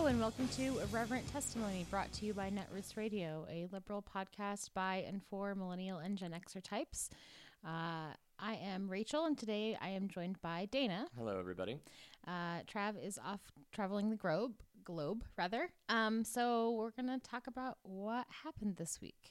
and welcome to Irreverent Testimony, brought to you by Netroots Radio, a liberal podcast by and for millennial and Gen Xer types. I am Rachel, and today I am joined by Dana. Hello, everybody. Trav is off traveling the globe. So we're going to talk about what happened this week.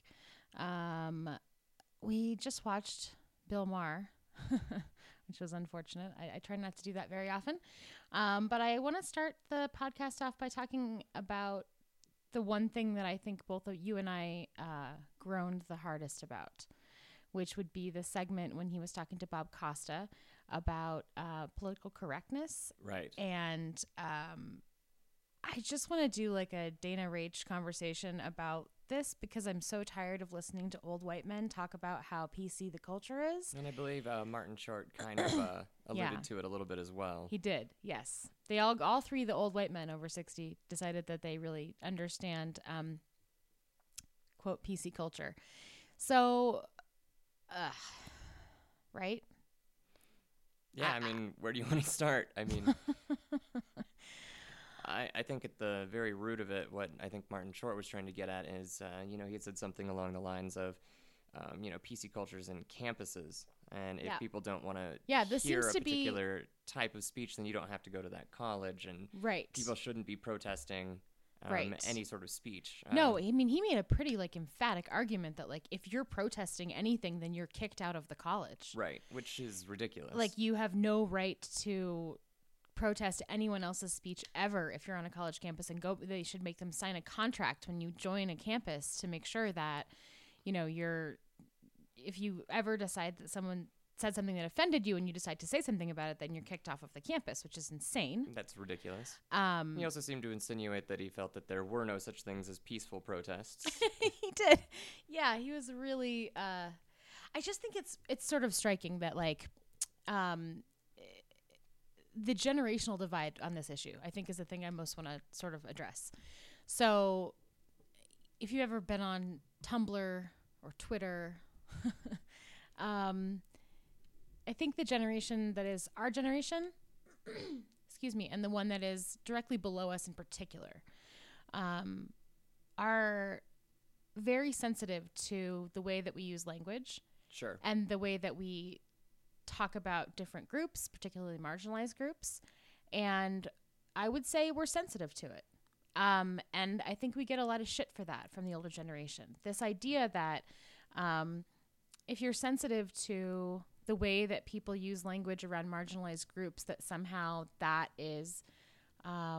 We just watched Bill Maher, which was unfortunate. I try not to do that very often. But I want to start the podcast off by talking about the one thing that I think both of you and I groaned the hardest about, which would be the segment when he was talking to Bob Costa about political correctness. Right. And I just want to do like a Dana Rach conversation about this because I'm so tired of listening to old white men talk about how PC the culture is. And I believe Martin Short kind of alluded to it a little bit as well. He did, yes. They all three, the old white men over 60, decided that they really understand, quote, PC culture. So, right? Yeah, I mean, where do you want to start? I mean, I think at the very root of it, what I think Martin Short was trying to get at is, he had said something along the lines of, PC cultures and campuses. And if people don't want to hear a particular type of speech, then you don't have to go to that college. And people shouldn't be protesting any sort of speech. No, I mean, he made a pretty emphatic argument that if you're protesting anything, then you're kicked out of the college. Right, which is ridiculous. You have no right to protest anyone else's speech ever if you're on a college campus, and they should make them sign a contract when you join a campus to make sure that, if you ever decide that someone said something that offended you and you decide to say something about it, then you're kicked off of the campus, which is insane. That's ridiculous. He also seemed to insinuate that he felt that there were no such things as peaceful protests. He did. Yeah, he was really, I just think it's sort of striking that the generational divide on this issue, I think, is the thing I most want to sort of address. So if you've ever been on Tumblr or Twitter, I think the generation that is our generation, excuse me, and the one that is directly below us in particular, are very sensitive to the way that we use language. Sure. And the way that we talk about different groups, particularly marginalized groups. And I would say we're sensitive to it. And I think we get a lot of shit for that from the older generation. This idea that if you're sensitive to the way that people use language around marginalized groups, that somehow that is, I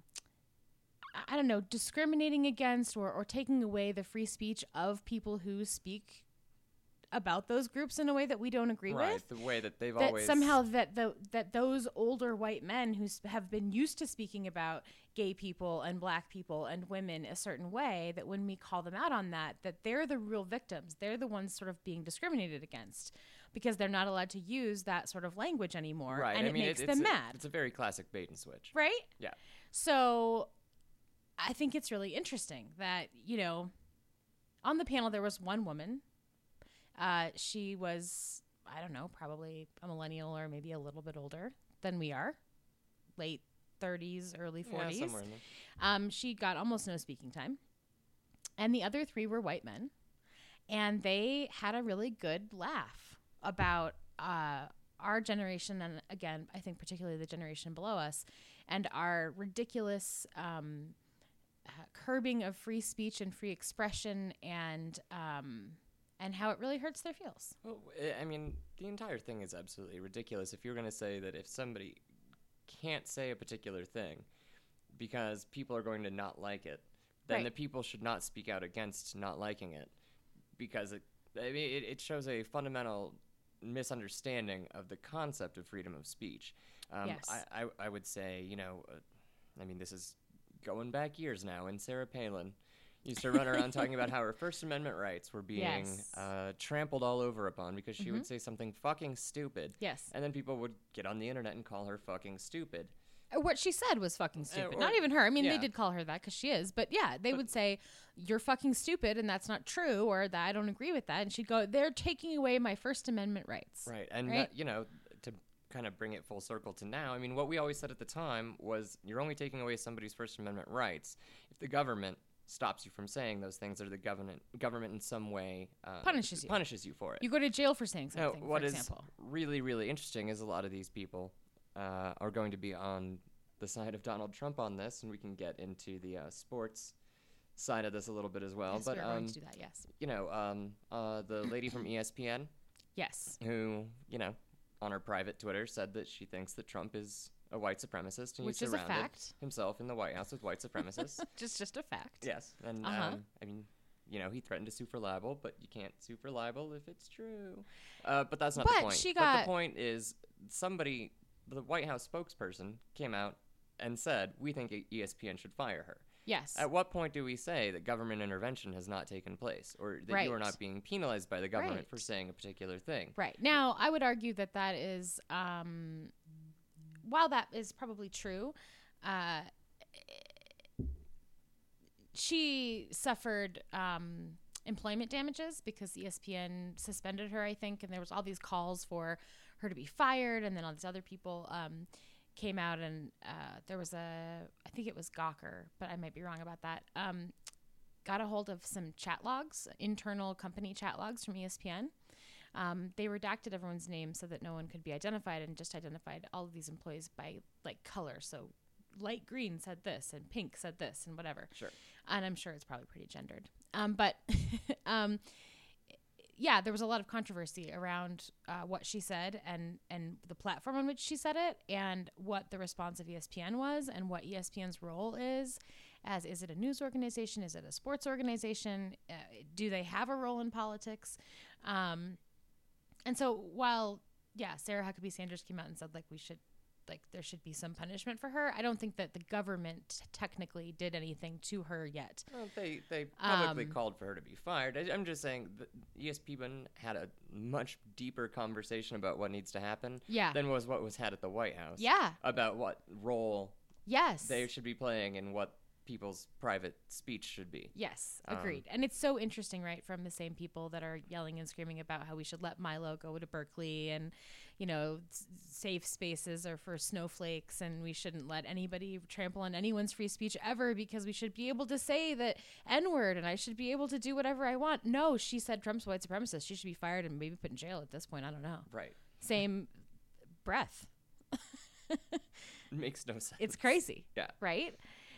don't know, discriminating against or taking away the free speech of people who speak about those groups in a way that we don't agree with. Right, the way that they've that always... somehow that those older white men who have been used to speaking about gay people and black people and women a certain way, that when we call them out on that they're the real victims. They're the ones sort of being discriminated against because they're not allowed to use that sort of language anymore. Right. And it makes them mad. It's a very classic bait and switch. Right? Yeah. So I think it's really interesting that, on the panel there was one woman. She was, I don't know, probably a millennial or maybe a little bit older than we are, late 30s, early 40s. Yeah, somewhere in there. She got almost no speaking time. And the other three were white men. And they had a really good laugh about our generation, and again, I think particularly the generation below us, and our ridiculous curbing of free speech and free expression, and how it really hurts their feels. Well, I mean, the entire thing is absolutely ridiculous. If you're going to say that if somebody can't say a particular thing because people are going to not like it, then the people should not speak out against not liking it, because it shows a fundamental misunderstanding of the concept of freedom of speech. Yes. I would say, this is going back years now, and Sarah Palin used to run around talking about how her First Amendment rights were being trampled all over upon because she would say something fucking stupid. Yes. And then people would get on the internet and call her fucking stupid. What she said was fucking stupid. Not even her. I mean, they did call her that because she is. But yeah, they would say, you're fucking stupid and that's not true, or that I don't agree with that. And she'd go, they're taking away my First Amendment rights. Right. And, kind of bring it full circle to now, I mean, what we always said at the time was you're only taking away somebody's First Amendment rights if the government stops you from saying those things, or the government in some way punishes you for it. You go to jail for saying Now, something, what for is example. really, really interesting is a lot of these people are going to be on the side of Donald Trump on this, and we can get into the sports side of this a little bit as well. Yes, but we're going to do that, yes. The lady from ESPN, Yes. who, on her private Twitter said that she thinks that Trump is a white supremacist, and Which he is a surrounded fact. himself in the White House with white supremacists. just a fact. Yes, and Uh-huh. he threatened to sue for libel, but you can't sue for libel if it's true. But that's not the But point. she But got- the point is, the White House spokesperson came out and said, we think ESPN should fire her. Yes. At what point do we say that government intervention has not taken place, or that you are Right. not being penalized by the government Right. for saying a particular thing? Right. Now, I would argue that is, while that is probably true, she suffered employment damages because ESPN suspended her, I think, and there was all these calls for her to be fired, and then all these other people came out, and there was I think it was Gawker, but I might be wrong about that, got a hold of some chat logs, internal company chat logs from ESPN. They redacted everyone's name so that no one could be identified, and just identified all of these employees by like color. So light green said this, and pink said this, and whatever. Sure. And I'm sure it's probably pretty gendered. But yeah, there was a lot of controversy around what she said and the platform on which she said it, and what the response of ESPN was, and what ESPN's role is. Is it a news organization? Is it a sports organization? Do they have a role in politics? And so while, Sarah Huckabee Sanders came out and said, there should be some punishment for her, I don't think that the government technically did anything to her yet. Well, they publicly called for her to be fired. I'm just saying that ESPN had a much deeper conversation about what needs to happen than what was had at the White House. Yeah. About what role Yes. they should be playing and what people's private speech should be. Yes, agreed. And it's so interesting, right, from the same people that are yelling and screaming about how we should let Milo go to Berkeley, and, safe spaces are for snowflakes, and we shouldn't let anybody trample on anyone's free speech ever, because we should be able to say the N-word, and I should be able to do whatever I want. No, she said Trump's a white supremacist. She should be fired and maybe put in jail at this point. I don't know. Right. Same breath. Makes no sense. It's crazy. Yeah. Right?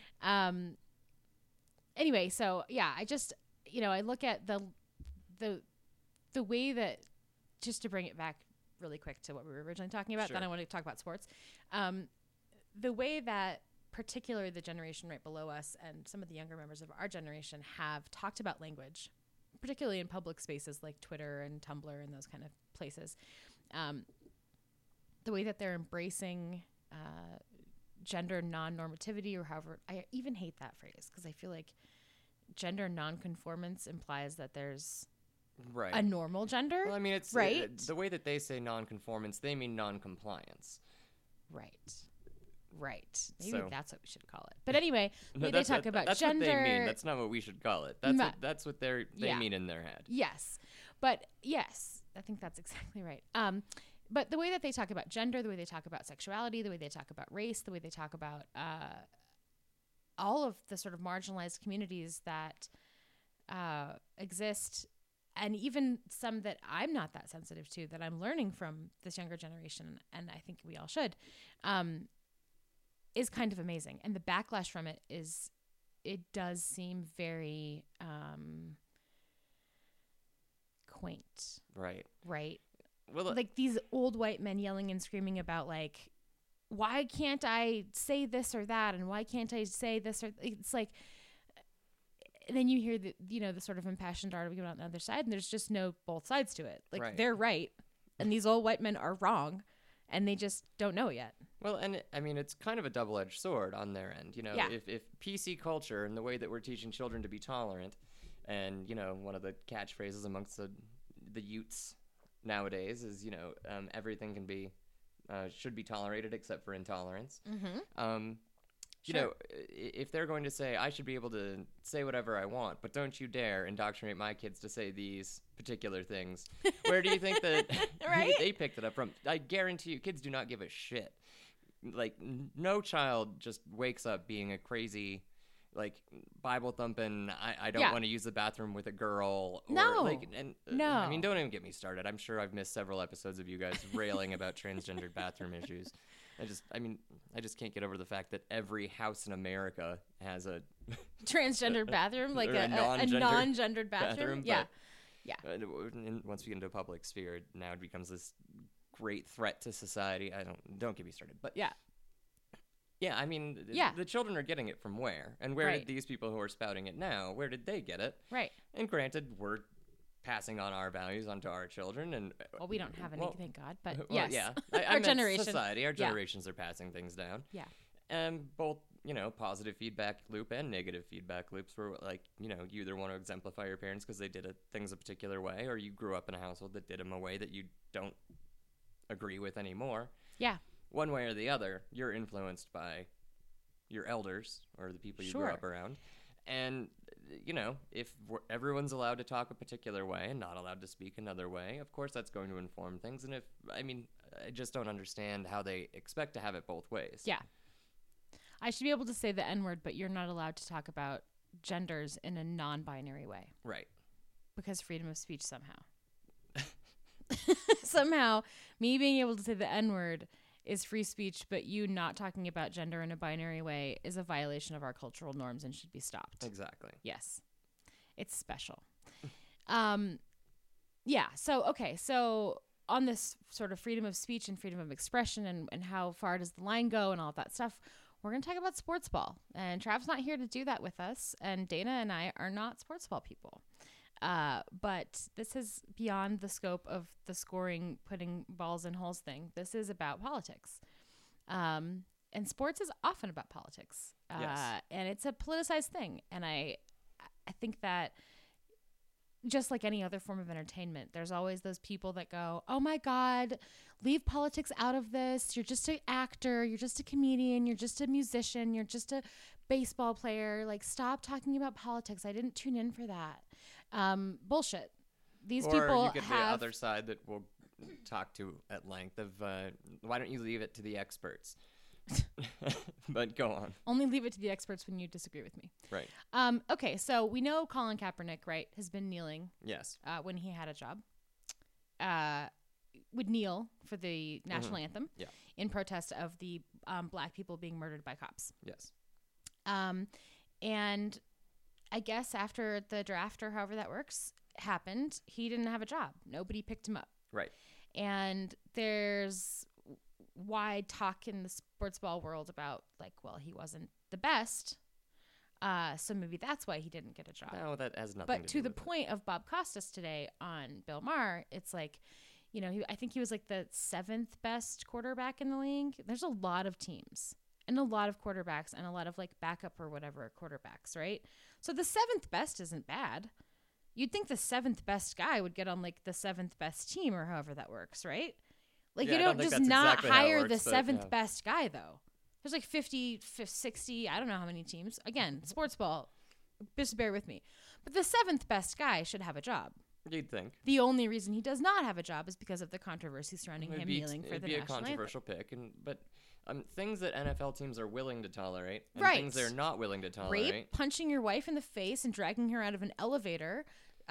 Anyway, so I just, I look at the way that, just to bring it back really quick to what we were originally talking about, Sure. then I want to talk about sports. The way that particularly the generation right below us and some of the younger members of our generation have talked about language, particularly in public spaces like Twitter and Tumblr and those kind of places, the way that they're embracing gender non-normativity, or however, I even hate that phrase, because I feel like gender non-conformance implies that there's right. a normal gender. Well, I mean, it's right. The way that they say non-conformance, they mean non-compliance. Right. Maybe So- that's what we should call it. But anyway, No, they talk about that's gender. what they mean. That's not what we should call it. That's what they Yeah. mean in their head. Yes. But yes, I think that's exactly right. But the way that they talk about gender, the way they talk about sexuality, the way they talk about race, the way they talk about all of the sort of marginalized communities that exist, and even some that I'm not that sensitive to, that I'm learning from this younger generation, and I think we all should, is kind of amazing. And the backlash from it does seem very quaint. Right. Right? Well, Like these old white men yelling and screaming about, like, why can't I say this or that, and why can't I say this or it's like, and then you hear the sort of impassioned argument on the other side, and there's just no both sides to it. Like, Right. they're right, and these old white men are wrong, and they just don't know yet. Well, and I mean, it's kind of a double-edged sword on their end. Yeah. If PC culture and the way that we're teaching children to be tolerant, and one of the catchphrases amongst the youths nowadays is everything can be should be tolerated except for intolerance. Mm-hmm. You know, if they're going to say, I should be able to say whatever I want, but don't you dare indoctrinate my kids to say these particular things, where do you think that Right? they picked it up from? I guarantee you, kids do not give a shit. Like, no child just wakes up being a crazy, like, Bible thumping, I don't Yeah. want to use the bathroom with a girl. Or, No. Like, and, No. I mean, don't even get me started. I'm sure I've missed several episodes of you guys railing about transgendered bathroom issues. I just can't get over the fact that every house in America has a Transgender bathroom, like or a non-gendered bathroom. Yeah. Yeah. And once we get into a public sphere, now it becomes this great threat to society. Don't get me started. But Yeah. yeah, I mean, Yeah. the children are getting it from where? And where Right. did these people who are spouting it now, where did they get it? Right. And granted, we're passing on our values onto our children. And Well, we don't have any, thank God. But well, yes. yeah. Our meant generation. society, our Yeah. generations are passing things down. Yeah. And both, positive feedback loop and negative feedback loops where, like, you either want to exemplify your parents because they did things a particular way, or you grew up in a household that did them a way that you don't agree with anymore. Yeah. One way or the other, you're influenced by your elders or the people you grew Sure. up around. And, if everyone's allowed to talk a particular way and not allowed to speak another way, of course that's going to inform things. And I just don't understand how they expect to have it both ways. Yeah. I should be able to say the N-word, but you're not allowed to talk about genders in a non-binary way. Right. Because freedom of speech somehow. Somehow, me being able to say the N-word is free speech, but you not talking about gender in a binary way is a violation of our cultural norms and should be stopped. Exactly. Yes. It's special. Yeah. So on this sort of freedom of speech and freedom of expression and how far does the line go and all of that stuff, we're going to talk about sports ball. And Trav's not here to do that with us. And Dana and I are not sports ball people. But this is beyond the scope of the scoring, putting balls in holes thing. This is about politics. And sports is often about politics. Yes. And it's a politicized thing. And I think that just like any other form of entertainment, there's always those people that go, oh my God, leave politics out of this. You're just an actor. You're just a comedian. You're just a musician. You're just a baseball player. Like, stop talking about politics. I didn't tune in for that. Bullshit. These people Or you get the have other side that we'll talk to at length of why don't you leave it to the experts? But go on. only leave it to the experts when you disagree with me. Right. Okay, so we know Colin Kaepernick, right, has been kneeling Yes. when he had a job. Would kneel for the national anthem Yeah. in protest of the black people being murdered by cops. Yes. And I guess after the draft or however that works happened, he didn't have a job. Nobody picked him up. Right. And there's wide talk in the sports ball world about, like, well, he wasn't the best. So maybe that's why he didn't get a job. No, that has nothing But to to do the with it. point of Bob Costas today on Bill Maher, it's like, I think he was like the 7th best quarterback in the league. There's a lot of teams and a lot of quarterbacks and a lot of like backup or whatever quarterbacks, right? So the 7th best isn't bad. You'd think the 7th best guy would get on like the 7th best team or however that works, right? Like, Yeah, you I don't don't think just that's not exactly how it hire works, the but, 7th yeah. best guy, though. There's like 50, 60, I don't know how many teams. Again, sports ball, just bear with me. But the 7th best guy should have a job. You'd think. The only reason he does not have a job is because of the controversy surrounding him kneeling for It'd the be a national anthem. controversial pick, but things that NFL teams are willing to tolerate and Right. things they're not willing to tolerate. Rape, punching your wife in the face and dragging her out of an elevator,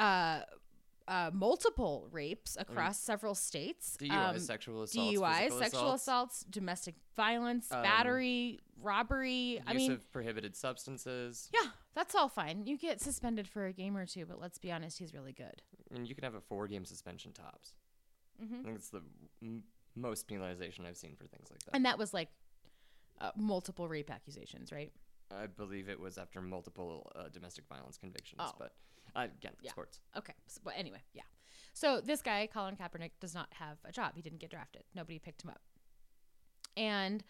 multiple rapes across several states. DUIs, sexual assaults, DUIs, physical sexual assaults, domestic violence, battery, robbery. use of prohibited substances. Yeah, that's all fine. You get suspended for a game or two, but let's be honest, he's really good. And you can have a 4-game suspension tops. I think it's the most penalization I've seen for things like that. And that was like multiple rape accusations, right? I believe it was after multiple domestic violence convictions. Oh. But again, Yeah. sports. Okay. But anyway, yeah. So this guy, Colin Kaepernick, does not have a job. He didn't get drafted. Nobody picked him up. And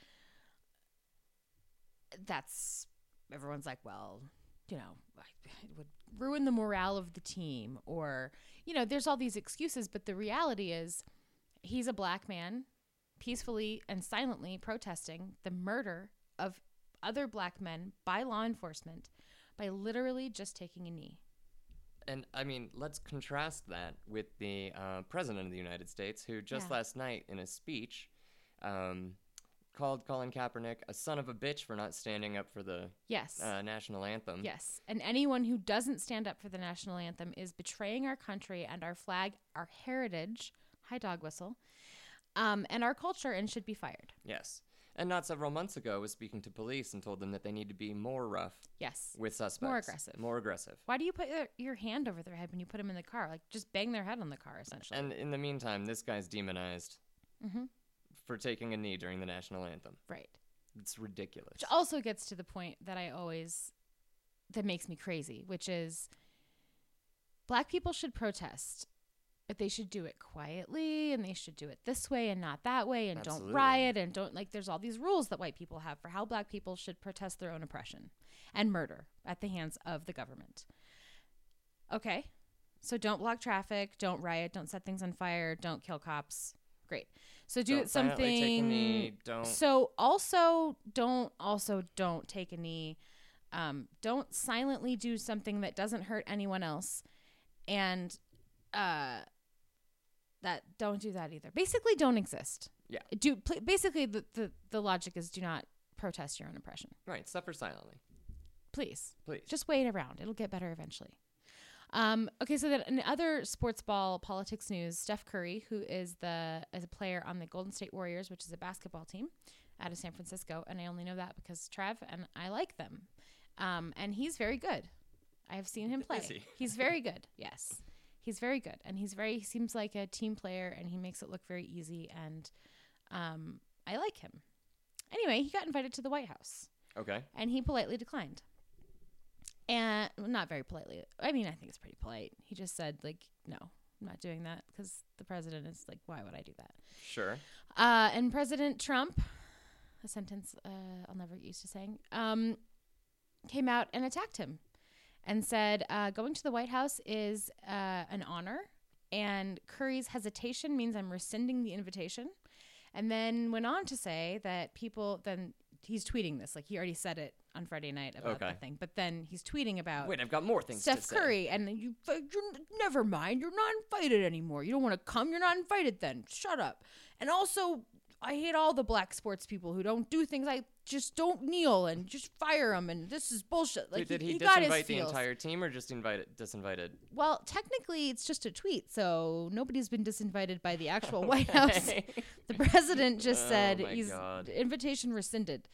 everyone's like, well, it would ruin the morale of the team. Or, there's all these excuses. But the reality is he's a black man peacefully and silently protesting the murder of other black men by law enforcement by literally just taking a knee. And, I mean, let's contrast that with the President of the United States, who just last night in a speech called Colin Kaepernick a son of a bitch for not standing up for the national anthem. Yes. And anyone who doesn't stand up for the national anthem is betraying our country and our flag, our heritage, hi dog whistle, and our culture, and should be fired. Yes. And not several months ago was speaking to police and told them that they need to be more rough with suspects. More aggressive. Why do you put your hand over their head when you put them in the car? Like, just bang their head on the car, essentially. And in the meantime, this guy's demonized for taking a knee during the national anthem. Right. It's ridiculous. Which also gets to the point that that makes me crazy, which is black people should protest, but they should do it quietly, and they should do it this way and not that way, and Absolutely. don't riot, and don't, like, there's all these rules that white people have for how black people should protest their own oppression and murder at the hands of the government. Okay. So don't block traffic, don't riot, don't set things on fire, don't kill cops. Great. So do something. Take a knee, don't. So don't take a knee. Don't silently do something that doesn't hurt anyone else, and don't do that either. Basically, don't exist. Yeah. Basically, the logic is do not protest your own oppression. Right. Suffer silently. Please. Please. Just wait around. It'll get better eventually. Okay, so then in other sports ball politics news, Steph Curry, who is a player on the Golden State Warriors, which is a basketball team out of San Francisco, and I only know that because Trev and I like them. And he's very good. I have seen him play. Is he? He's very good. Yes. He's very good. And he seems like a team player, and he makes it look very easy, and I like him. Anyway, he got invited to the White House. Okay. And he politely declined. And not very politely. I mean, I think it's pretty polite. He just said, like, no, I'm not doing that, because the president is like, why would I do that? Sure. And President Trump, a sentence I'll never get used to saying, came out and attacked him and said, going to the White House is an honor, and Curry's hesitation means I'm rescinding the invitation. And then went on to say that then he's tweeting this, like he already said it on Friday night about that thing, but then he's tweeting about Wait, I've got more things Steph to say. Curry, and you're never mind, you're not invited anymore. You don't want to come, you're not invited then. Shut up. And also, I hate all the black sports people who don't do things. I just don't kneel and just fire them, and this is bullshit. Like, Did he got his disinvite the feels. entire team, or just disinvited? Well, technically, it's just a tweet, so nobody's been disinvited by the actual White House. The president just said invitation rescinded.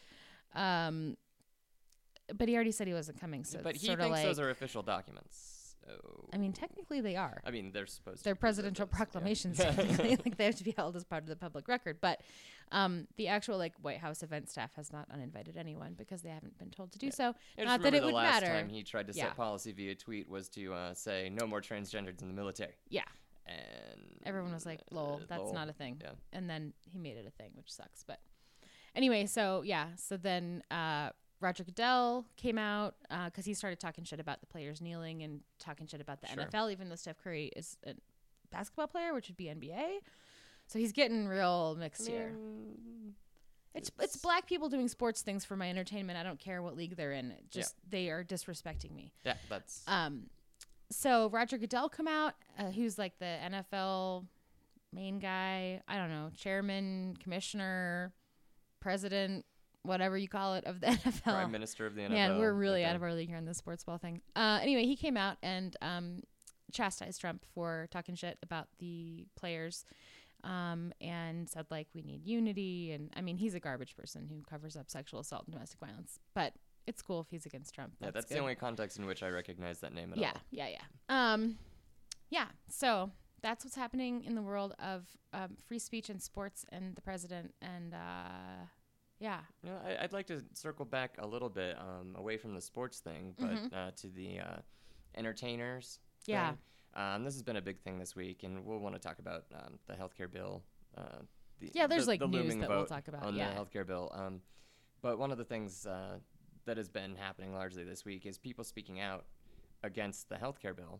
But he already said he wasn't coming, so but it's he sort of thinks like, those are official documents. So. I mean, technically they are. I mean, they're supposed to. They're presidential proclamations. Yeah. Technically, like they have to be held as part of the public record. But the actual like White House event staff has not uninvited anyone because they haven't been told to do so. Not that it would matter. The last time he tried to set policy via tweet was to say no more transgenders in the military. Yeah. And everyone was like, "Lol, that's not a thing." Yeah. And then he made it a thing, which sucks. But anyway, so then Roger Goodell came out because he started talking shit about the players kneeling and talking shit about the NFL, even though Steph Curry is a basketball player, which would be NBA. So he's getting real mixed here. It's black people doing sports things for my entertainment. I don't care what league they're in. They are disrespecting me. Yeah, that's. So Roger Goodell come out, who's like the NFL main guy. I don't know, chairman, commissioner, president, whatever you call it, of the NFL. Prime Minister of the NFL. Man, we're really out of our league here on this sports ball thing. Anyway, he came out and chastised Trump for talking shit about the players and said, like, we need unity. And, I mean, he's a garbage person who covers up sexual assault and domestic violence. But it's cool if he's against Trump. That's the only context in which I recognize that name at all. Yeah. So that's what's happening in the world of free speech and sports and the president and yeah. You know, I'd like to circle back a little bit away from the sports thing, but to the entertainers thing. This has been a big thing this week, and we'll want to talk about the healthcare bill. There's the news looming that we'll talk about on the healthcare bill. But one of the things that has been happening largely this week is people speaking out against the healthcare bill.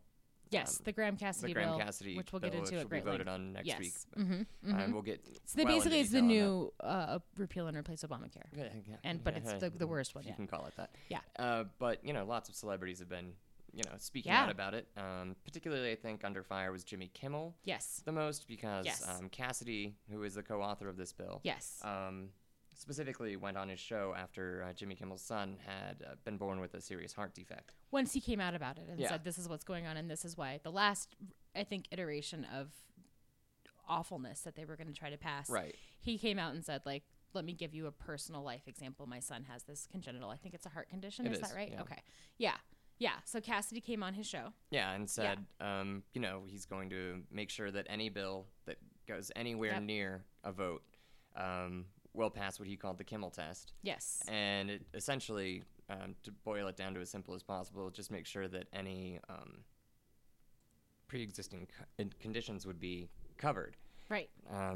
Yes, the Graham Cassidy the Graham bill, Cassidy which we'll bill, get into which at will be great voted length. on next Yes. week. Mm-hmm. And we'll get So well basically, into it's the detail on new repeal and replace Obamacare, that. but it's the worst one. You Yeah. can call it that. Yeah. But lots of celebrities have been speaking Yeah. out about it. Particularly, I think under fire was Jimmy Kimmel Yes. the most because Yes. Cassidy, who is the co-author of this bill, Yes. specifically went on his show after Jimmy Kimmel's son had been born with a serious heart defect. Once he came out about it and Yeah. said, "This is what's going on, and this is why." The last, I think, iteration of awfulness that they were going to try to pass, Right. he came out and said, like, "Let me give you a personal life example. My son has this congenital. I think it's a heart condition. It Is is, that right? yeah. Okay. Yeah. Yeah. So Cassidy came on his show. Yeah, and said, he's going to make sure that any bill that goes anywhere Yep. near a vote will pass what he called the Kimmel test. Yes. And it essentially, to boil it down to as simple as possible, just make sure that any pre-existing conditions would be covered. Right.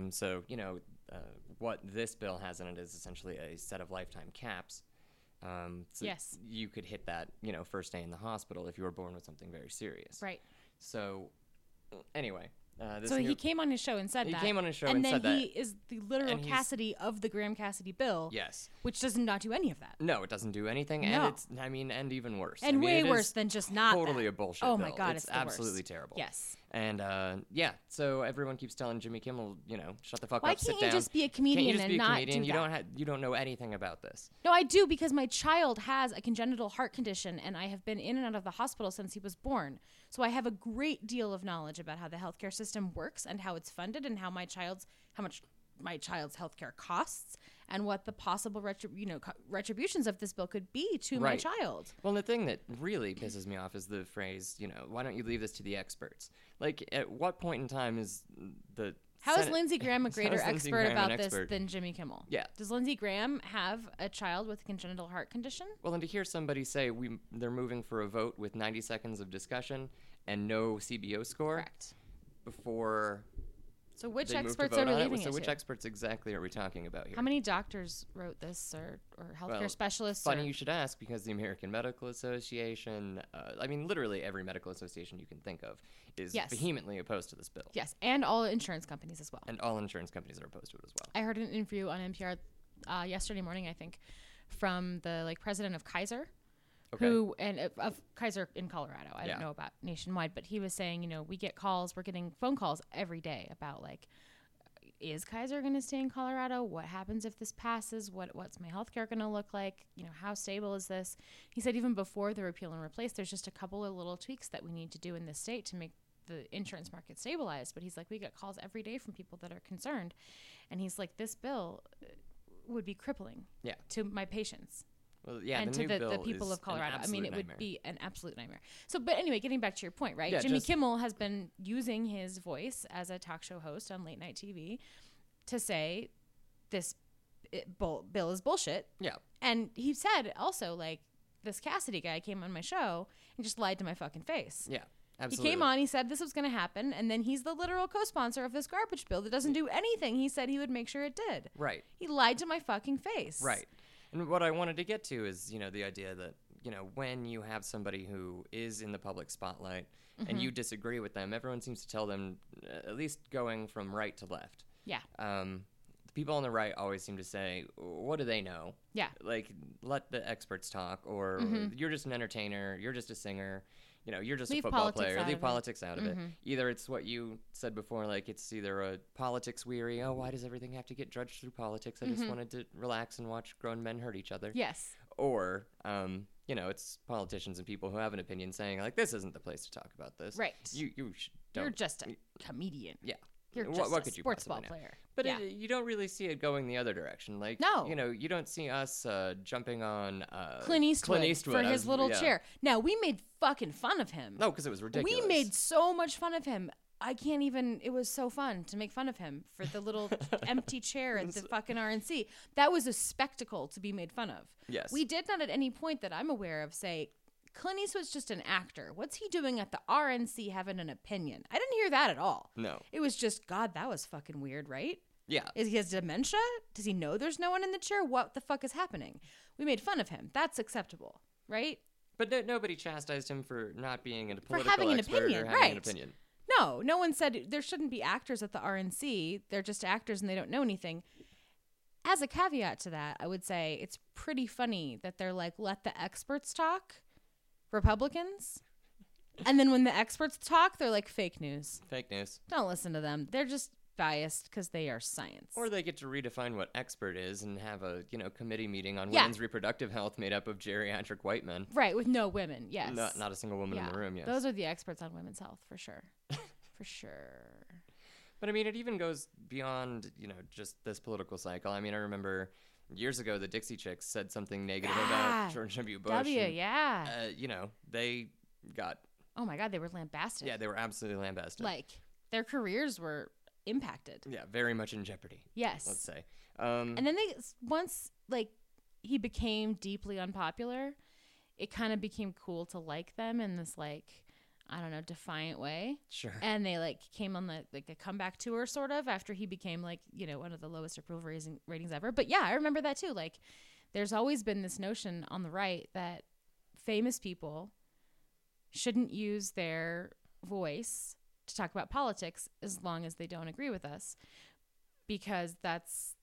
What this bill has in it is essentially a set of lifetime caps. So Yes. you could hit that, first day in the hospital if you were born with something very serious. Right. So, anyway. So he came on his show and said He that. came on his show and and then said that. he is the literal And he's- Cassidy of the Graham Cassidy bill. Yes. Which does not do any of that. No, it doesn't do anything, No. and and even worse. And way it worse is than just not totally that. a bullshit Oh bill. my God, it's it's the absolutely worst. terrible. Yes. And so everyone keeps telling Jimmy Kimmel, shut the fuck Why up, sit can't down. you just be a Can't comedian you just and be a not comedian? do You that? you don't know anything about this. No, I do, because my child has a congenital heart condition and I have been in and out of the hospital since he was born. So I have a great deal of knowledge about how the healthcare system works and how it's funded and how much my child's healthcare costs and what the possible retributions of this bill could be to my Right. child. Well, the thing that really pisses me off is the phrase, why don't you leave this to the experts? Like, at what point in time is the How is Senate- Lindsey Graham a greater How is Lindsey expert Graham an about this expert? than Jimmy Kimmel? Yeah. Does Lindsey Graham have a child with a congenital heart condition? Well, and to hear somebody say they're moving for a vote with 90 seconds of discussion and no CBO score Correct. before So which they move to experts vote are we on it. leaving So it which to? experts exactly are we talking about here? How many doctors wrote this or healthcare Well, specialists? Funny or- you should ask, because the American Medical Association, literally every medical association you can think of, is Yes. vehemently opposed to this bill. Yes, and all insurance companies as well. And all insurance companies are opposed to it as well. I heard an interview on NPR yesterday morning, I think, from the president of Kaiser, Okay. who and of Kaiser in Colorado. I Yeah. don't know about nationwide, but he was saying, we're getting phone calls every day about is Kaiser going to stay in Colorado? What happens if this passes? What's my healthcare going to look like? How stable is this? He said even before the repeal and replace, there's just a couple of little tweaks that we need to do in this state to make the insurance market stabilized. But he's like, we get calls every day from people that are concerned. And he's like, this bill would be crippling Yeah. to my patients. Well, yeah, And the to new the bill people is of Colorado. an I mean, it absolute would nightmare. be an absolute nightmare. So, but anyway, getting back to your point, right? Yeah, Jimmy just- Kimmel has been using his voice as a talk show host on late night TV to say this bill is bullshit. Yeah. And he said also, this Cassidy guy came on my show and just lied to my fucking face. Yeah. Absolutely. He came on, he said this was going to happen, and then he's the literal co-sponsor of this garbage bill that doesn't do anything he said he would make sure it did. Right. He lied to my fucking face. Right. And what I wanted to get to is, the idea that, when you have somebody who is in the public spotlight and you disagree with them, everyone seems to tell them, at least going from right to left. Yeah. The people on the right always seem to say, what do they know? Yeah. Like, let the experts talk, or you're just an entertainer, you're just a singer, you're just Leave a football politics player. out Leave of it. politics out of it. Either it's what you said before, like it's either a politics weary, why does everything have to get drudged through politics? I just wanted to relax and watch grown men hurt each other. Yes. Or, it's politicians and people who have an opinion saying, like, this isn't the place to talk about this. Right. You don't. You're just a comedian. Yeah. You're What- just what a could you sports possibly ball know? player. But yeah. you don't really see it going the other direction. Like, No. You don't see us jumping on Clint Eastwood for I his was- little yeah. chair. Now, we made fucking fun of him. No, because it was ridiculous. We made so much fun of him. I can't even, it was so fun to make fun of him for the little empty chair at the fucking RNC. That was a spectacle to be made fun of. Yes. We did not at any point that I'm aware of say, Clint Eastwood's just an actor. What's he doing at the RNC having an opinion? I didn't hear that at all. No. It was just, God, that was fucking weird, right? Yeah. Is he has dementia? Does he know there's no one in the chair? What the fuck is happening? We made fun of him. That's acceptable, right? But nobody chastised him for not being a political having an expert opinion, or having right. an opinion. No one said there shouldn't be actors at the RNC. They're just actors and they don't know anything. As a caveat to that, I would say it's pretty funny that they're like, let the experts talk, Republicans. And then when the experts talk, they're like, fake news. Fake news. Don't listen to them. They're just biased because they are science. Or they get to redefine what expert is and have a committee meeting on Yeah. women's reproductive health made up of geriatric white men. Right, with no women, yes. Not a single woman in the room, yes. Those are the experts on women's health, for sure. For sure. But I mean, it even goes beyond, just this political cycle. I mean, I remember years ago the Dixie Chicks said something negative about George W. Bush. They got... Oh my God, they were lambasted. Yeah, they were absolutely lambasted. Like, their careers were impacted. Yeah, very much in jeopardy. Yes. Let's say. And then once he became deeply unpopular, it kind of became cool to like them in this I don't know, defiant way. Sure. And they came on a comeback tour sort of after he became one of the lowest approval ratings ever. But yeah, I remember that too. There's always been this notion on the right that famous people shouldn't use their voice to talk about politics as long as they don't agree with us, because that's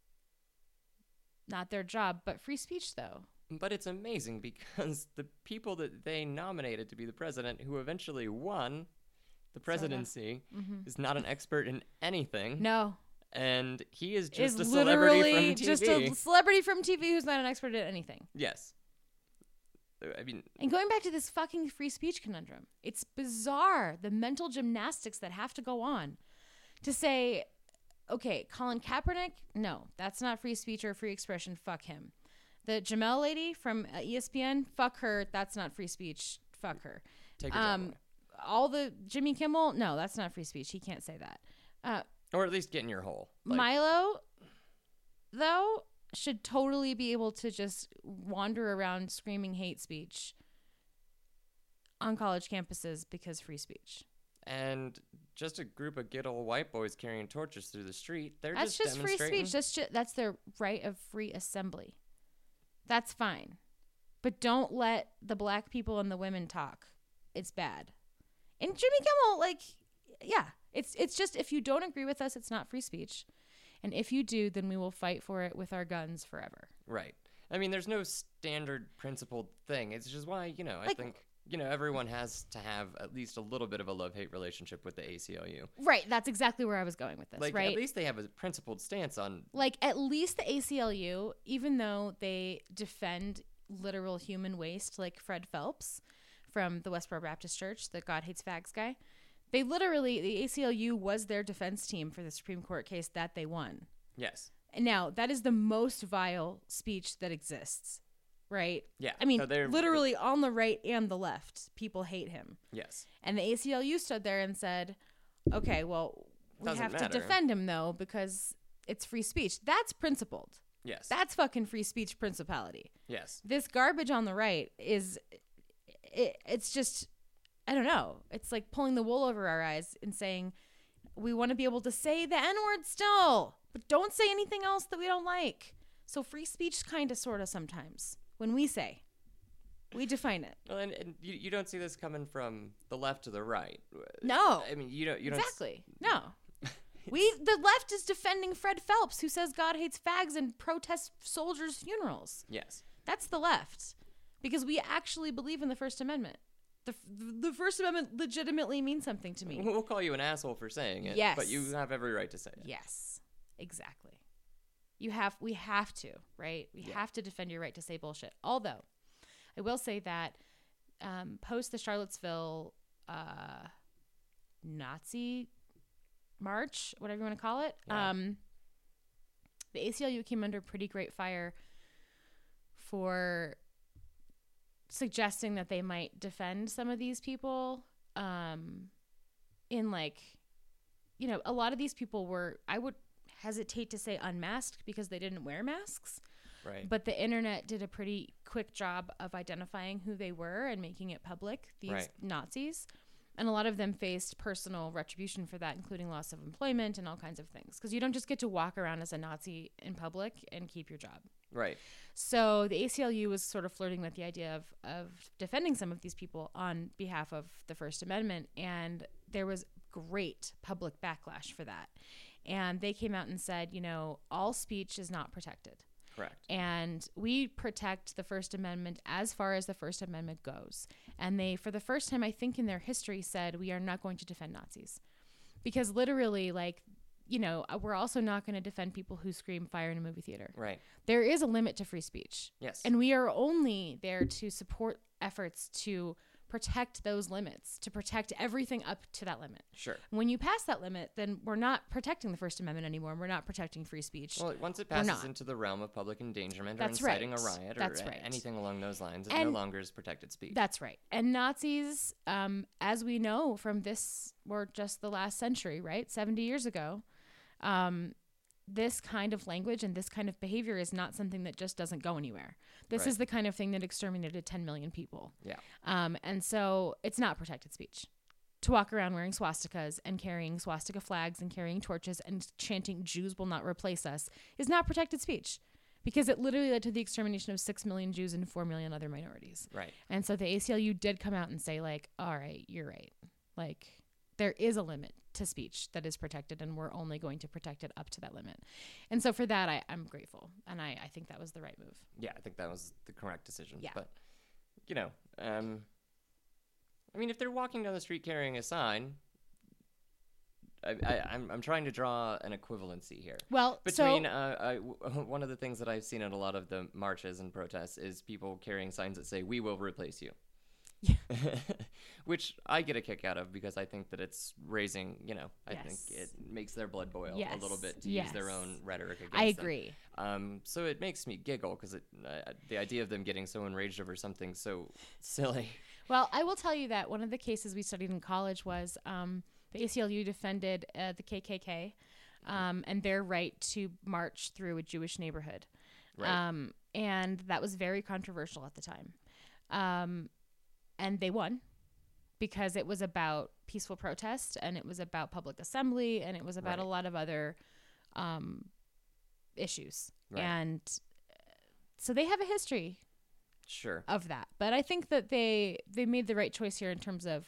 not their job. But free speech, though. But it's amazing because the people that they nominated to be the president, who eventually won the presidency, is not an expert in anything. No. And he is just a celebrity from TV. Just a celebrity from TV who's not an expert at anything. Yes. I mean... And going back to this fucking free speech conundrum, it's bizarre, the mental gymnastics that have to go on to say, okay, Colin Kaepernick, no, that's not free speech or free expression, fuck him. The Jamel lady from ESPN, fuck her, that's not free speech, fuck her. Take her job away. All the Jimmy Kimmel, no, that's not free speech, he can't say that. Or at least get in your hole. Milo, though, should totally be able to just wander around screaming hate speech on college campuses because free speech. And just a group of good old white boys carrying torches through the street, That's just free speech. That's their right of free assembly. That's fine. But don't let the black people and the women talk. It's bad. And Jimmy Kimmel, yeah, it's just, if you don't agree with us, it's not free speech. And if you do, then we will fight for it with our guns forever. Right. I mean, there's no standard principled thing. It's just why, I think, everyone has to have at least a little bit of a love-hate relationship with the ACLU. Right. That's exactly where I was going with this, right? At least they have a principled stance on... at least the ACLU, even though they defend literal human waste like Fred Phelps from the Westboro Baptist Church, the God Hates Fags guy, the ACLU was their defense team for the Supreme Court case that they won. Yes. And now, that is the most vile speech that exists, right? Yeah. I mean, literally on the right and the left, people hate him. Yes. And the ACLU stood there and said, okay, well, we have to defend him, though, because it's free speech. That's principled. Yes. That's fucking free speech principality. Yes. This garbage on the right it's just... I don't know. It's like pulling the wool over our eyes and saying, we want to be able to say the N-word still, but don't say anything else that we don't like. So free speech kind of, sort of sometimes. When we say, we define it. Well, and you don't see this coming from the left to the right. No. I mean, you don't... Exactly. No. The left is defending Fred Phelps, who says God hates fags and protests soldiers' funerals. Yes. That's the left. Because we actually believe in the First Amendment. The First Amendment legitimately means something to me. We'll call you an asshole for saying it. Yes. But you have every right to say it. Yes. Exactly. We have to, right? We have to defend your right to say bullshit. Although, I will say that post the Charlottesville Nazi march, whatever you want to call it, the ACLU came under pretty great fire for suggesting that they might defend some of these people in a lot of these people were, I would hesitate to say unmasked because they didn't wear masks. Right. But the internet did a pretty quick job of identifying who they were and making it public, these Nazis. And a lot of them faced personal retribution for that, including loss of employment and all kinds of things. Because you don't just get to walk around as a Nazi in public and keep your job. Right. So the ACLU was sort of flirting with the idea of defending some of these people on behalf of the First Amendment. And there was great public backlash for that. And they came out and said, all speech is not protected. Correct. And we protect the First Amendment as far as the First Amendment goes. And they, for the first time, I think in their history, said, we are not going to defend Nazis. Because literally, we're also not going to defend people who scream fire in a movie theater. Right. There is a limit to free speech. Yes. And we are only there to support efforts to protect those limits, to protect everything up to that limit. Sure. When you pass that limit, then we're not protecting the First Amendment anymore. We're not protecting free speech. Well, once it passes into the realm of public endangerment or That's inciting right. a riot That's or right. anything along those lines, it And no longer is protected speech. That's right. And Nazis, as we know from this, or just the last century, right, 70 years ago, this kind of language and this kind of behavior is not something that just doesn't go anywhere. This is the kind of thing that exterminated 10 million people. Yeah. And so it's not protected speech. To walk around wearing swastikas and carrying swastika flags and carrying torches and chanting "Jews will not replace us" is not protected speech, because it literally led to the extermination of 6 million Jews and 4 million other minorities. Right. And so the ACLU did come out and say, all right, you're right. There is a limit to speech that is protected, and we're only going to protect it up to that limit. And so for that, I'm grateful, and I think that was the right move. Yeah, I think that was the correct decision. Yeah. But, if they're walking down the street carrying a sign, I'm trying to draw an equivalency here. Well, between one of the things that I've seen at a lot of the marches and protests is people carrying signs that say, "We will replace you." Yeah. Which I get a kick out of, because I think that it's raising, I think it makes their blood boil a little bit to use their own rhetoric against them. I agree. So it makes me giggle, because the idea of them getting so enraged over something so silly. Well, I will tell you that one of the cases we studied in college was the ACLU defended the KKK and their right to march through a Jewish neighborhood. Right. And that was very controversial at the time. And they won, because it was about peaceful protest, and it was about public assembly, and it was about a lot of other issues. Right. And so they have a history of that. But I think that they made the right choice here in terms of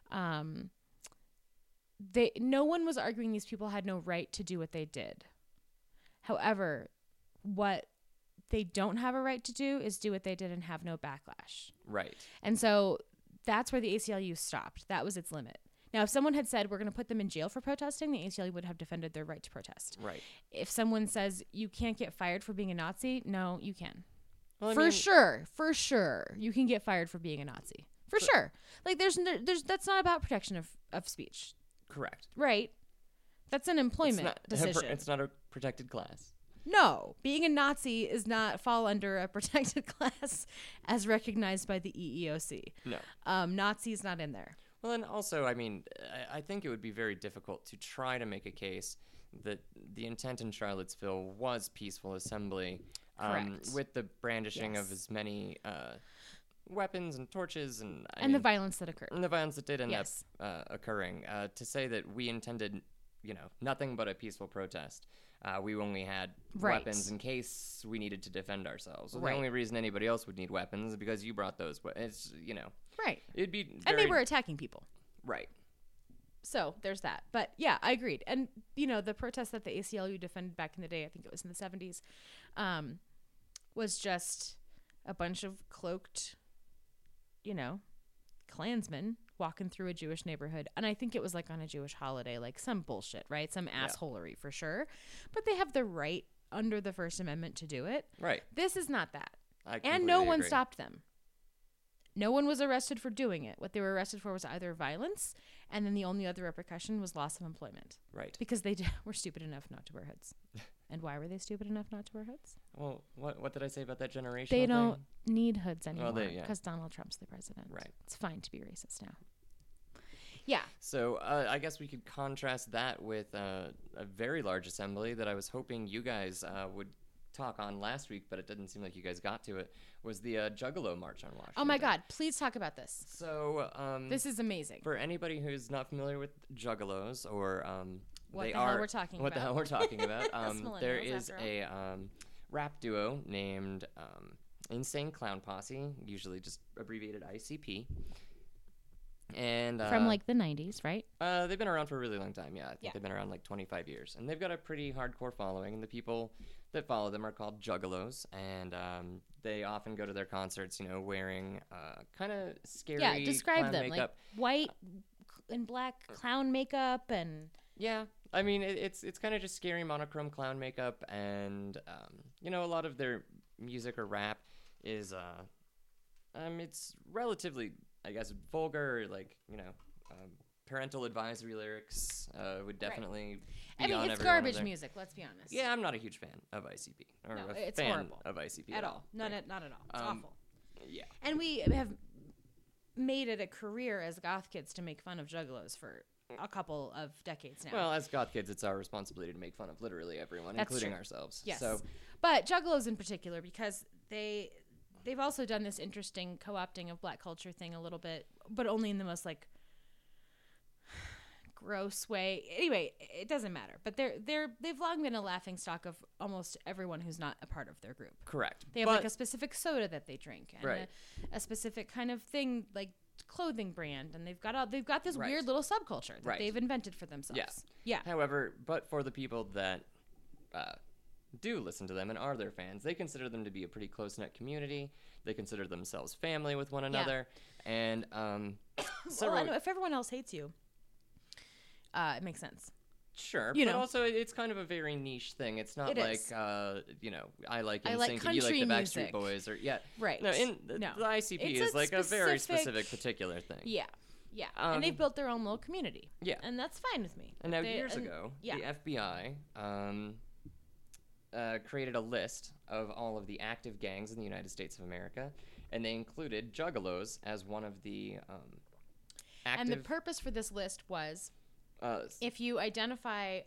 no one was arguing these people had no right to do what they did. However, what they don't have a right to do is do what they did and have no backlash. Right. And so that's where the ACLU stopped. That was its limit. Now, if someone had said, we're going to put them in jail for protesting, the ACLU would have defended their right to protest. Right. If someone says, you can't get fired for being a Nazi, no, you can. Well, for sure. You can get fired for being a Nazi. For sure. There's that's not about protection of speech. Correct. Right. That's an employment decision. It's not a protected class. No, being a Nazi is not fall under a protected class as recognized by the EEOC. No. Nazi is not in there. Well, and also, I think it would be very difficult to try to make a case that the intent in Charlottesville was peaceful assembly, with the brandishing of as many weapons and torches and the violence that occurred. And the violence that did end up occurring. To say that we intended, nothing but a peaceful protest. We only had weapons in case we needed to defend ourselves. Well, the only reason anybody else would need weapons is because you brought those. It's, Right. It'd be and they were attacking people. Right. So there's that. But yeah, I agreed. And, the protest that the ACLU defended back in the day, I think it was in the 70s, was just a bunch of cloaked, Klansmen walking through a Jewish neighborhood. And I think it was on a Jewish holiday, some bullshit, right? Some assholery for sure. But they have the right under the First Amendment to do it. Right. This is not that. And no one stopped them. No one was arrested for doing it. What they were arrested for was either violence, and then the only other repercussion was loss of employment. Right. Because they were stupid enough not to wear hoods. And why were they stupid enough not to wear hoods? Well, what did I say about that generation? They don't need hoods anymore because well, Donald Trump's the president. Right. It's fine to be racist now. Yeah. So I guess we could contrast that with a very large assembly that I was hoping you guys would talk on last week, but it didn't seem like you guys got to it, was the Juggalo March on Washington. Oh my God, please talk about this. So this is amazing. For anybody who's not familiar with Juggalos or what the hell we're talking about. There is a rap duo named Insane Clown Posse, usually just abbreviated ICP. And From like the 90s, right? They've been around for a really long time. Yeah, I think Yeah. they've been around like 25 years, and they've got a pretty hardcore following. And the people that follow them are called Juggalos, and they often go to their concerts, wearing kind of scary. Yeah, describe clown them makeup. like white and black clown makeup and. Yeah, I mean it's kind of just scary monochrome clown makeup, and a lot of their music or rap is it's relatively, I guess, vulgar, like, parental advisory lyrics would definitely be I mean, on it's every one of garbage their- music, let's be honest. Yeah, I'm not a huge fan of ICP. Or No, a it's fan horrible. of ICP At all. Not right? at all. It's Um, awful. Yeah. And we have made it a career as goth kids to make fun of Juggalos for a couple of decades now. Well, as goth kids, it's our responsibility to make fun of literally everyone, That's including true. ourselves. Yes. So, But Juggalos in particular, because they've also done this interesting co-opting of black culture thing a little bit, but only in the most like gross way. Anyway, it doesn't matter. But they've long been a laughingstock of almost everyone who's not a part of their group. correct. They have But- like a specific soda that they drink, and Right. a specific kind of thing like clothing brand, and they've got this Right. weird little subculture that Right. they've invented for themselves. Yeah. However, but for the people that do listen to them and are their fans, they consider them to be a pretty close-knit community. They consider themselves family with one another. And Well, several, I know if everyone else hates you, it makes sense. sure, you but know. also it's kind of a very niche thing. It's not It like, is. I like I like NSYNC and you like country the Backstreet music. Boys, or, yeah. Right. No, No. the ICP It's is a like a very specific- specific particular thing. Yeah. And they've built their own little community. Yeah. And that's fine with me. And now, They- years and- ago, yeah. the FBI created a list of all of the active gangs in the United States of America, and they included Juggalos as one of the active. And the purpose for this list was if you identify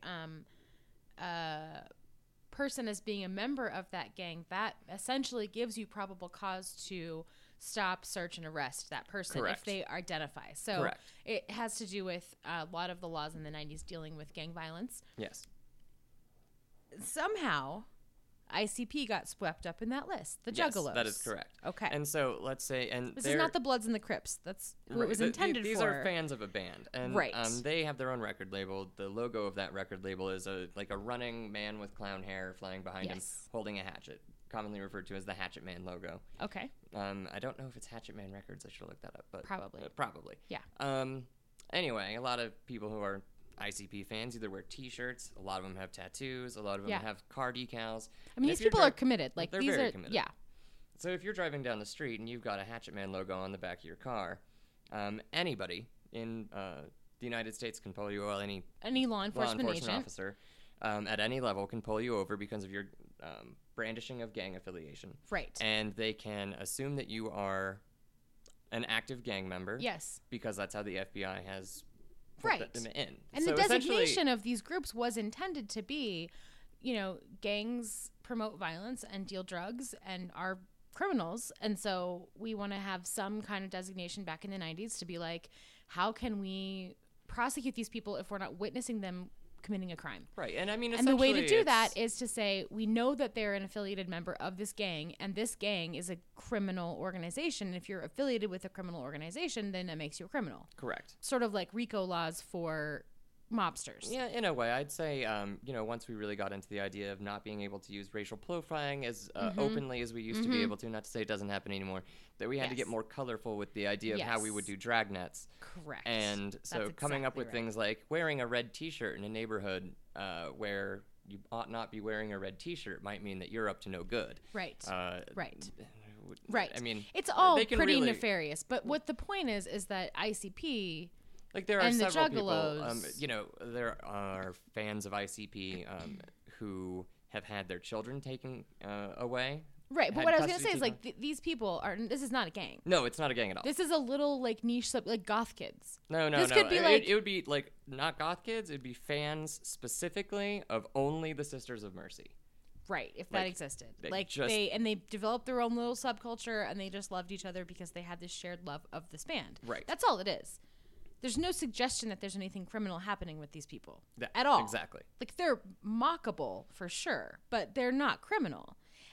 a person as being a member of that gang, that essentially gives you probable cause to stop, search, and arrest that person Correct. if they identify. So Correct. it has to do with a lot of the laws in the 90s dealing with gang violence. Yes. Somehow, ICP got swept up in that list. The Yes, Juggalos. that is correct. Okay. And so let's say, and This is not the Bloods and the Crips. That's who right, it was th- intended these for. are fans of a band, and Right. They have their own record label. The logo of that record label is a running man with clown hair flying behind him, Yes. holding a hatchet, commonly referred to as the Hatchet Man logo. Okay. I don't know if it's Hatchet Man Records. I should have looked that up, but Probably. Probably. Yeah. Anyway, a lot of people who are ICP fans either wear T-shirts. A lot of them have tattoos. A lot of them Yeah. have car decals. I mean, And these if you're people are committed. Like they're these very are, committed. yeah. So if you're driving down the street and you've got a Hatchet Man logo on the back of your car, anybody in the United States can pull you. Well, any Any law law enforcement enforcement agent. officer at any level can pull you over because of your brandishing of gang affiliation. Right. And they can assume that you are an active gang member. Yes. Because that's how the FBI has put Right. them in. And So the essentially- designation of these groups was intended to be, gangs promote violence and deal drugs and are criminals. And so we want to have some kind of designation back in the 90s to be like, how can we prosecute these people if we're not witnessing them committing a crime? Right. And I mean, And the way to essentially do that it's- is to say, we know that they're an affiliated member of this gang, and this gang is a criminal organization. And if you're affiliated with a criminal organization, then that makes you a criminal. correct. Sort of like RICO laws for mobsters. Yeah, in a way, I'd say, once we really got into the idea of not being able to use racial profiling as openly as we used to be able to, not to say it doesn't happen anymore, that we had to get Yes. more colorful with the idea of how we would Yes. do dragnets. Correct. And so That's coming up exactly with right. things like wearing a red T-shirt in a neighborhood where you ought not be wearing a red T-shirt might mean that you're up to no good. Right. Right. Right. Right. I mean, it's all they can pretty really- nefarious. But what the point is that ICP, Like there are and the several people, Juggalos. there are fans of ICP who have had their children taken away. right? But had what I was gonna custody say is taken like these people are. This is not a gang. No, it's not a gang at all. This is a little like niche, like goth kids. No. this could be like- it would be like not goth kids. It'd be fans specifically of only the Sisters of Mercy. Right, if that Like, existed. they Like just- they developed their own little subculture and they just loved each other because they had this shared love of this band. Right. That's all it is. There's no suggestion that there's anything criminal happening with these people Yeah, at all. exactly. Like they're mockable for sure, but they're not criminal.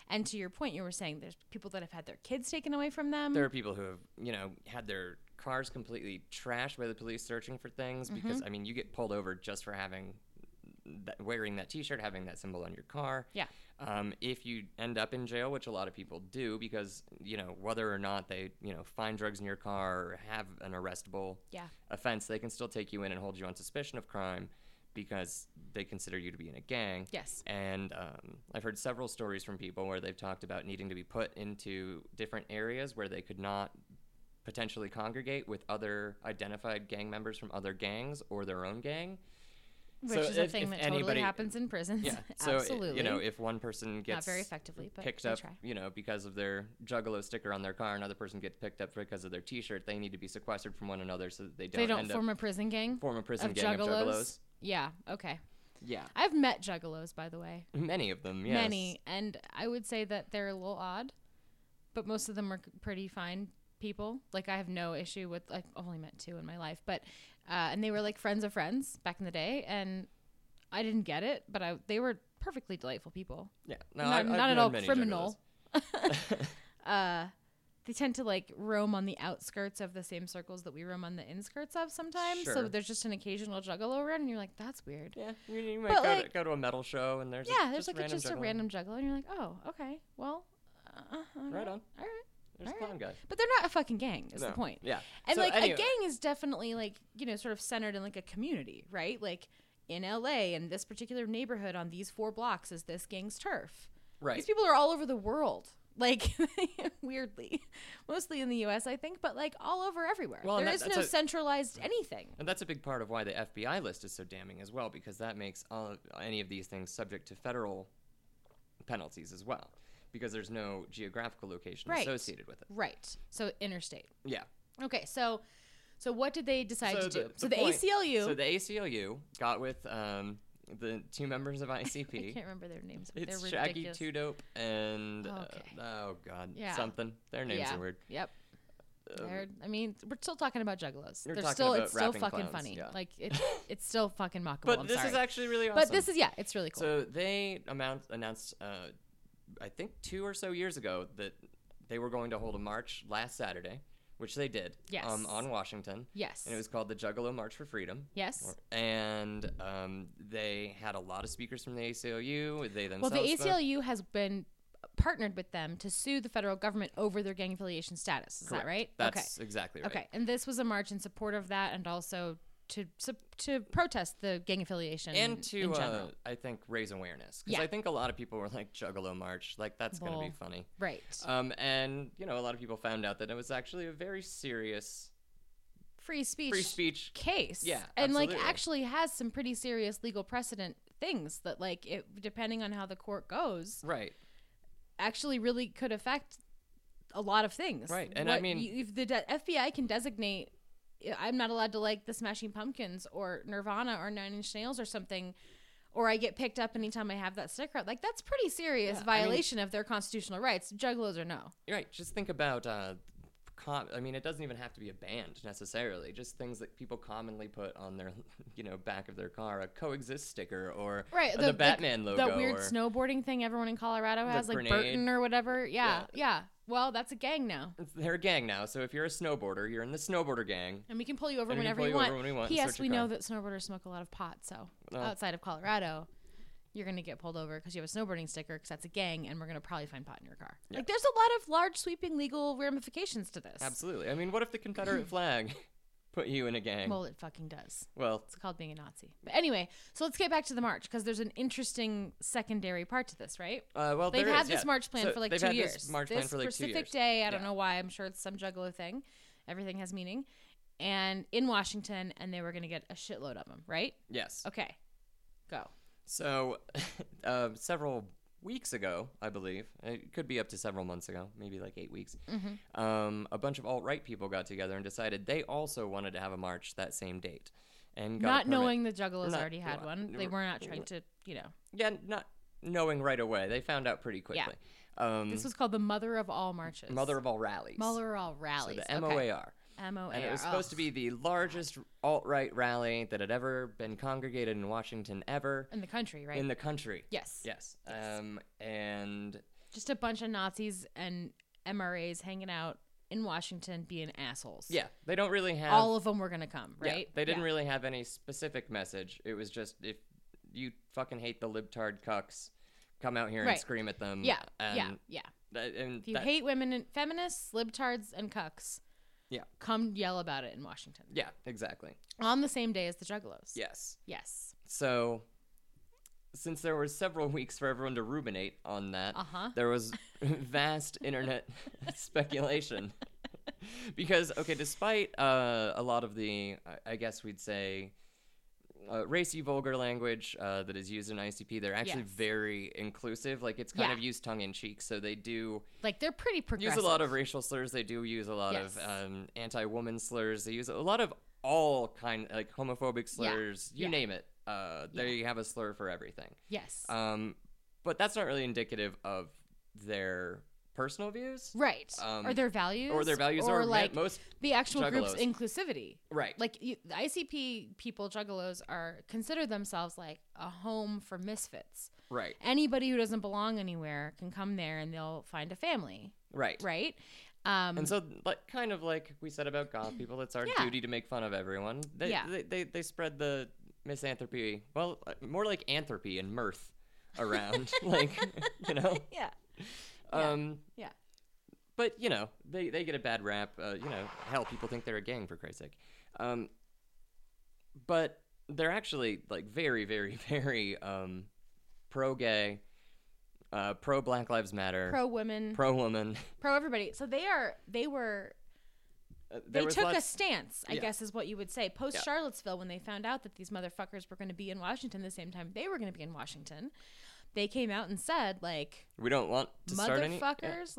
And to your point, you were saying there's people that have had their kids taken away from them. There are people who have, had their cars completely trashed by the police searching for things because, I mean, you get pulled over just for wearing that T-shirt, having that symbol on your car. Yeah. If you end up in jail, which a lot of people do because, whether or not they, find drugs in your car or have an arrestable offense, they can still take you in and hold you on suspicion of crime because they consider you to be in a gang. Yes. And I've heard several stories from people where they've talked about needing to be put into different areas where they could not potentially congregate with other identified gang members from other gangs or their own gang. Which is a thing that totally happens in prisons. Yeah. So, absolutely. If one person gets not very effectively, but picked up, because of their Juggalo sticker on their car, another person gets picked up because of their T-shirt, they need to be sequestered from one another so that they don't form a prison gang. Form a prison gang of Juggalos. Yeah. Okay. Yeah. I've met Juggalos, by the way. Many of them. Yes. Many, and I would say that they're a little odd, but most of them are pretty fine people. Like I have no issue with. I've only met 2 in my life, but. And they were like friends of friends back in the day, and I didn't get it, but they were perfectly delightful people. Yeah, not at all criminal. They tend to like roam on the outskirts of the same circles that we roam on the inskirts of sometimes. Sure. So there's just an occasional Juggalo around, and you're like, that's weird. Yeah, you might go to a metal show, and there's just a random Juggalo, and you're like, oh, okay, well, right on, all right. There's a clown guy. But they're not a fucking gang, is the point. Yeah. And so, anyway. A gang is definitely like, sort of centered in like a community, right? Like in LA and this particular neighborhood on these 4 blocks is this gang's turf. Right. These people are all over the world. Like weirdly. Mostly in the US, I think, but like all over everywhere. Well, there is no centralized anything. And that's a big part of why the FBI list is so damning as well, because that makes any of these things subject to federal penalties as well. Because there's no geographical location associated with it. Right. So interstate. Yeah. Okay. So what did they decide to do? So the ACLU got with the 2 members of ICP. I can't remember their names. It's They're Shaggy, ridiculous. 2 Dope, and something. Their names are weird. Yep. We're still talking about Juggalos. It's still fucking clowns, funny. Yeah. Like it's still fucking mockable. But this is actually really awesome. But this is it's really cool. So they announced. I think 2 or so years ago that they were going to hold a march last Saturday, which they did. Yes. On Washington. Yes. And it was called the Juggalo March for Freedom. Yes. And they had a lot of speakers from the ACLU. They themselves. Well, the ACLU has been partnered with them to sue the federal government over their gang affiliation status. Is Correct. That right? That's exactly right. Okay. And this was a march in support of that, and also to protest the gang affiliation and to in general. I think raise awareness, because I think a lot of people were like, Juggalo March, like that's going to be funny, right? And a lot of people found out that it was actually a very serious free speech case. Yeah, and absolutely. like actually has some pretty serious legal precedent things that like it, depending on how the court goes, right, actually really could affect a lot of things, right? And if the FBI can designate, I'm not allowed to like the Smashing Pumpkins or Nirvana or Nine Inch Nails or something, or I get picked up anytime I have that sticker, like that's pretty serious violation of their constitutional rights. Juggalos or no. Right. Just think about it doesn't even have to be a band necessarily. Just things that people commonly put on their, back of their car, a Coexist sticker or the Batman logo. That weird snowboarding thing everyone in Colorado has, like grenade. Burton or whatever. Yeah. Well, that's a gang now. They're a gang now. So if you're a snowboarder, you're in the snowboarder gang. And we can pull you over whenever you want. P.S. We know that snowboarders smoke a lot of pot. So outside of Colorado, you're going to get pulled over because you have a snowboarding sticker because that's a gang, and we're going to probably find pot in your car. Yeah. Like, there's a lot of large, sweeping legal ramifications to this. Absolutely. I mean, what if the Confederate flag put you in a gang? Well, it fucking does. Well, it's called being a Nazi. But anyway, so let's get back to the march, because there's an interesting secondary part to this, right? Well, they've had this march plan for like 2 years. This march plan for like 2 years. Specific day, I don't know why. I'm sure it's some Juggalo thing. Everything has meaning. And in Washington, and they were going to get a shitload of them, right? Yes. Okay. Go. So, several weeks ago, I believe, it could be up to several months ago, maybe like 8 weeks, a bunch of alt-right people got together and decided they also wanted to have a march that same date. And not knowing the Juggalos already had one. They were not trying to, Yeah, not knowing right away. They found out pretty quickly. Yeah. This was called the Mother of All Marches. Mother of All Rallies. Mother of All Rallies. So the MOAR. MOAR. And it was supposed to be the largest alt-right rally that had ever been congregated in Washington ever. In the country, right? In the country. Yes. Yes. And Just a bunch of Nazis and MRAs hanging out in Washington being assholes. Yeah, they don't really have... All of them were going to come, right? Yeah, they didn't really have any specific message. It was just, if you fucking hate the libtard cucks, come out here and scream at them. Yeah, and yeah. And if you hate women and feminists, libtards, and cucks, come yell about it in Washington. Yeah, exactly. On the same day as the Juggalos. Yes. Yes. So, since there were several weeks for everyone to ruminate on that, there was vast internet speculation. Because, okay, despite a lot of the, I guess we'd say, racy, vulgar language that is used in ICP, they're actually very inclusive. Like, it's kind of used tongue-in-cheek, so they do... Like, they're pretty progressive. Use a lot of racial slurs. They do use a lot of anti-woman slurs. They use a lot of all kind, like, homophobic slurs. You name it. They have a slur for everything. Yes. But that's not really indicative of their personal views. Right. Or their values. Or like most the actual juggalos. group's inclusivity. Right. Like the ICP people, juggalos, consider themselves like a home for misfits. Right. Anybody who doesn't belong anywhere can come there and they'll find a family. Right. Right. And so, like, kind of like we said about goth people, it's our duty to make fun of everyone. They spread the misanthropy, well, more like anthropy and mirth around, like, you know. Yeah. Yeah. But, you know, they get a bad rap. You know, hell, people think they're a gang, for Christ's sake. But they're actually, like, very, very, very pro-gay, pro-Black Lives Matter. Pro-women. Pro-woman. Pro-everybody. So they took a stance, I guess is what you would say. Post-Charlottesville, when they found out that these motherfuckers were going to be in Washington the same time they were going to be in Washington, they came out and said, like, we don't want to start any... Motherfuckers,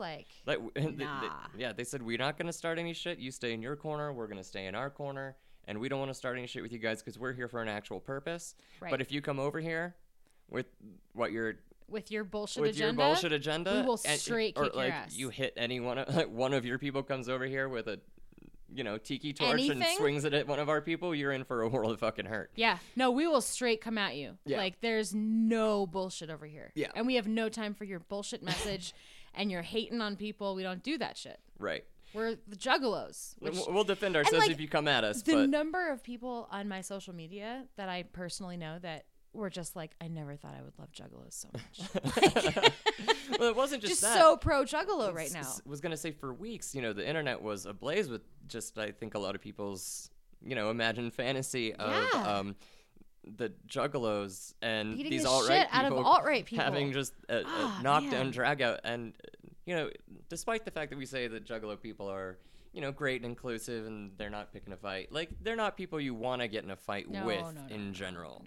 nah. They said, we're not going to start any shit. You stay in your corner. We're going to stay in our corner. And we don't want to start any shit with you guys because we're here for an actual purpose. Right. But if you come over here with what you're... With your bullshit agenda, we will straight kick your ass. You hit any one of your people comes over here with a, you know, tiki torch and swings it at one of our people, you're in for a world of fucking hurt. Yeah. No, we will straight come at you. Yeah. Like, there's no bullshit over here. Yeah. And we have no time for your bullshit message and you're hating on people. We don't do that shit. Right. We're the juggalos. We'll defend ourselves if you come at us. The number of people on my social media that I personally know that were just like, I never thought I would love juggalos so much. Well, it wasn't just that. So pro juggalo right now. I was going to say, for weeks, you know, the internet was ablaze with just, I think, a lot of people's, you know, imagined fantasy of the juggalos and beating these the alt-right shit out of alt-right people having just a knockdown, drag out. And, you know, despite the fact that we say that juggalo people are, you know, great and inclusive and they're not picking a fight, like, they're not people you want to get in a fight with in general.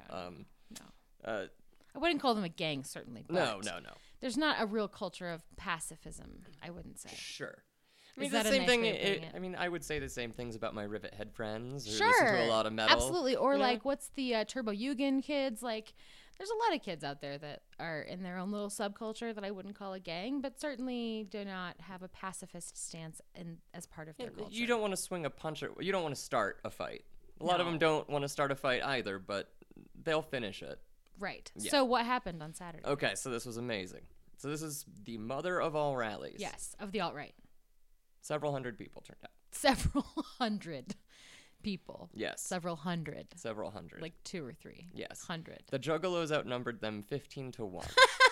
I wouldn't call them a gang, certainly. But No. There's not a real culture of pacifism, I wouldn't say. Sure. I mean, Is that the a same nice thing. way of putting it? I mean, I would say the same things about my Rivet Head friends who Sure. listen to a lot of metal. Absolutely. Or, you know? like, what's the Turbo Yugen kids? Like, there's a lot of kids out there that are in their own little subculture that I wouldn't call a gang, but certainly do not have a pacifist stance as part of their culture. You don't want to swing a punch. You don't want to start a fight. A lot of them don't want to start a fight either, but they'll finish it. Right. Yeah. So what happened on Saturday? Okay, so this was amazing. So this is the mother of all rallies. Yes, of the alt-right. Several hundred people turned out. Several hundred people. Yes. Several hundred. Several hundred. Like 2 or 3. Yes. 100. The juggalos outnumbered them 15-1.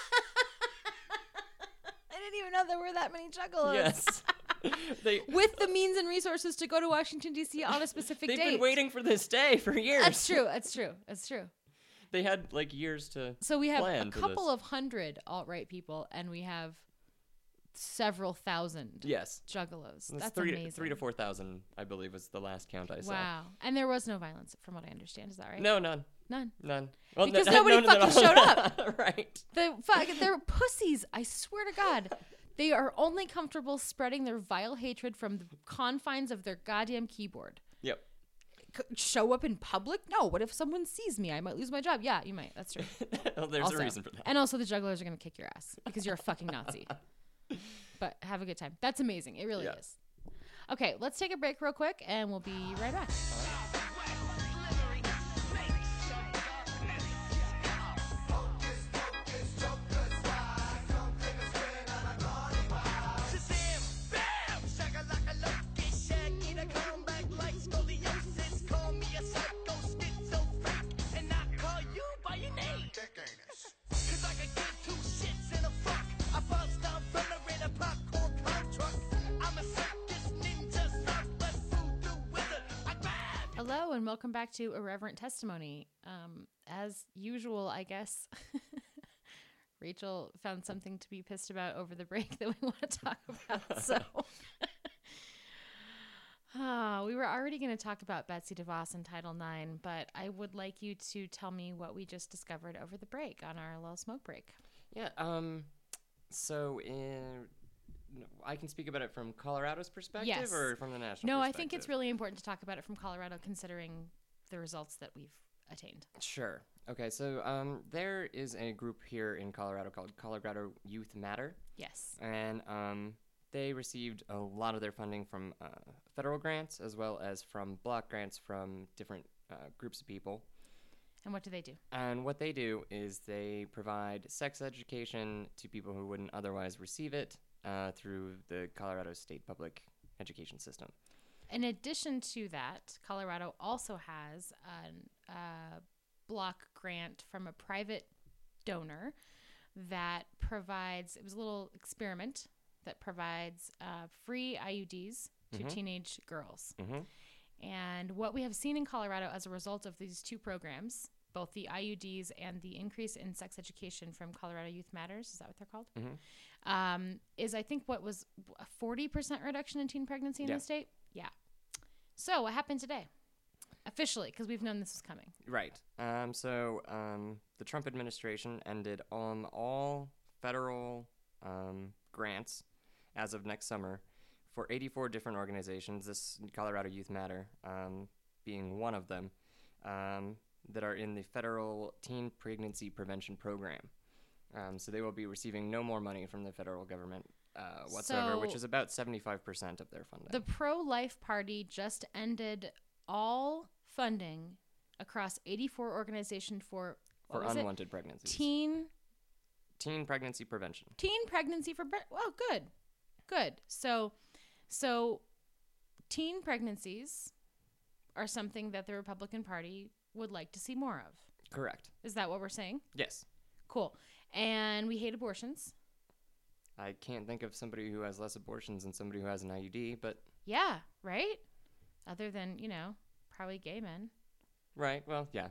I didn't even know there were that many juggalos. Yes. With the means and resources to go to Washington, D.C. on a specific date. They've been waiting for this day for years. That's true. They had, like, years to So we have plan a for couple this. of hundred alt-right people, and we have several thousand juggalos. That's amazing. 3,000 to 4,000, I believe, was the last count I saw. Wow. And there was no violence, from what I understand. Is that right? No, none. None. Well, because nobody fucking showed up. Right. They're pussies. I swear to God. They are only comfortable spreading their vile hatred from the confines of their goddamn keyboard. Yep. Show up in public? No. What if someone sees me? I might lose my job. Yeah, you might. That's true. Well, there's a reason for that. And also the jugglers are going to kick your ass because you're a fucking Nazi. But have a good time. That's amazing. It really is. Okay, let's take a break real quick and we'll be right back. Hello and welcome back to Irreverent Testimony. As usual, I guess, Rachel found something to be pissed about over the break that we want to talk about. So we were already going to talk about Betsy DeVos and Title IX, but I would like you to tell me what we just discovered over the break on our little smoke break. Yeah. I can speak about it from Colorado's perspective, Yes. or from the national No, perspective? I think it's really important to talk about it from Colorado, considering the results that we've attained. Sure. Okay, so there is a group here in Colorado called Colorado Youth Matter, Yes. and they received a lot of their funding from federal grants as well as from block grants from different groups of people. And what do they do? And what they do is they provide sex education to people who wouldn't otherwise receive it through the Colorado State Public Education System. In addition to that, Colorado also has a block grant from a private donor that provides, it was a little experiment that provides free IUDs to teenage girls. And what we have seen in Colorado as a result of these two programs, both the IUDs and the increase in sex education from Colorado Youth Matters, is that what they're called? Is I think what was a 40% reduction in teen pregnancy in the state? Yeah. So what happened today? Officially, because we've known this was coming. Right. So the Trump administration ended on all federal grants as of next summer for 84 different organizations, this Colorado Youth Matter being one of them, that are in the federal teen pregnancy prevention program. So they will be receiving no more money from the federal government whatsoever, which is about 75% of their funding. The pro-life party just ended all funding across 84 organizations for unwanted pregnancies. Teen pregnancy prevention. Teen pregnancy for oh, good. So teen pregnancies are something that the Republican Party would like to see more of. Correct. Is that what we're saying? Yes. Cool. And we hate abortions. I can't think of somebody who has less abortions than somebody who has an IUD, but... Yeah, right? Other than, probably gay men. Right, well, yeah.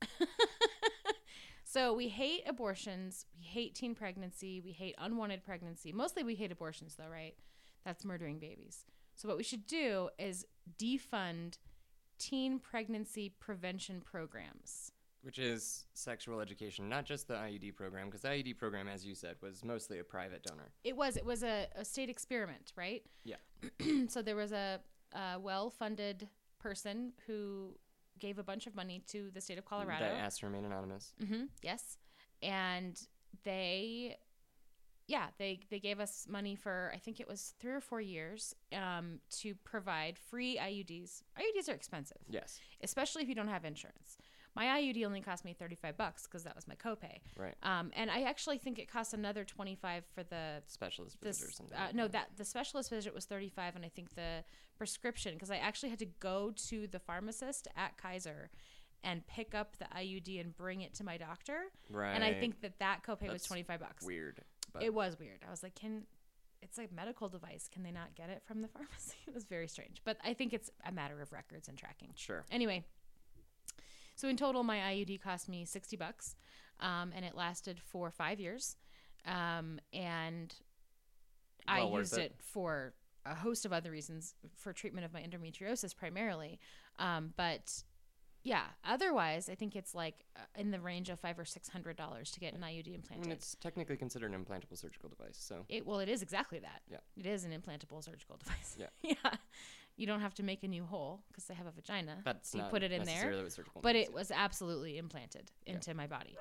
So we hate abortions, we hate teen pregnancy, we hate unwanted pregnancy. Mostly we hate abortions, though, right? That's murdering babies. So what we should do is defund teen pregnancy prevention programs. Which is sexual education, not just the IUD program, because the IUD program, as you said, was mostly a private donor. It was a state experiment, right? Yeah. So there was a well-funded person who gave a bunch of money to the state of Colorado. That asked to remain anonymous. Yes. And they gave us money for, I think it was 3 or 4 years, to provide free IUDs. IUDs are expensive. Yes. Especially if you don't have insurance. My IUD only cost me $35 because that was my copay. Right. And I actually think it cost another $25 for the specialist visit or something. The specialist visit was $35, and I think the prescription, because I actually had to go to the pharmacist at Kaiser and pick up the IUD and bring it to my doctor. Right. And I think that copay was $25. Weird. But it was weird. I was like, it's a medical device. Can they not get it from the pharmacy? It was very strange. But I think it's a matter of records and tracking. Sure. Anyway, so in total, my IUD cost me $60, and it lasted for 5 years. And I used it for a host of other reasons, for treatment of my endometriosis primarily. But yeah, otherwise, I think it's like in the range of $500 or $600 to get an IUD implanted. I mean, it's technically considered an implantable surgical device, so it is exactly that. Yeah, it is an implantable surgical device. Yeah, yeah. You don't have to make a new hole because they have a vagina. That's so you not put it in there, but it was absolutely implanted into my body.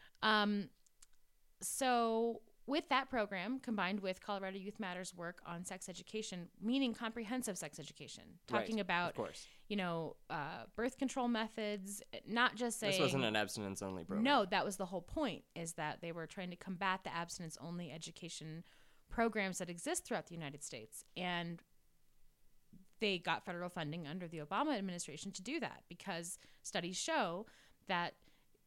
So with that program, combined with Colorado Youth Matters work on sex education, meaning comprehensive sex education, talking about, of course, birth control methods, not just saying... This wasn't an abstinence-only program. No, that was the whole point, is that they were trying to combat the abstinence-only education programs that exist throughout the United States. And they got federal funding under the Obama administration to do that, because studies show that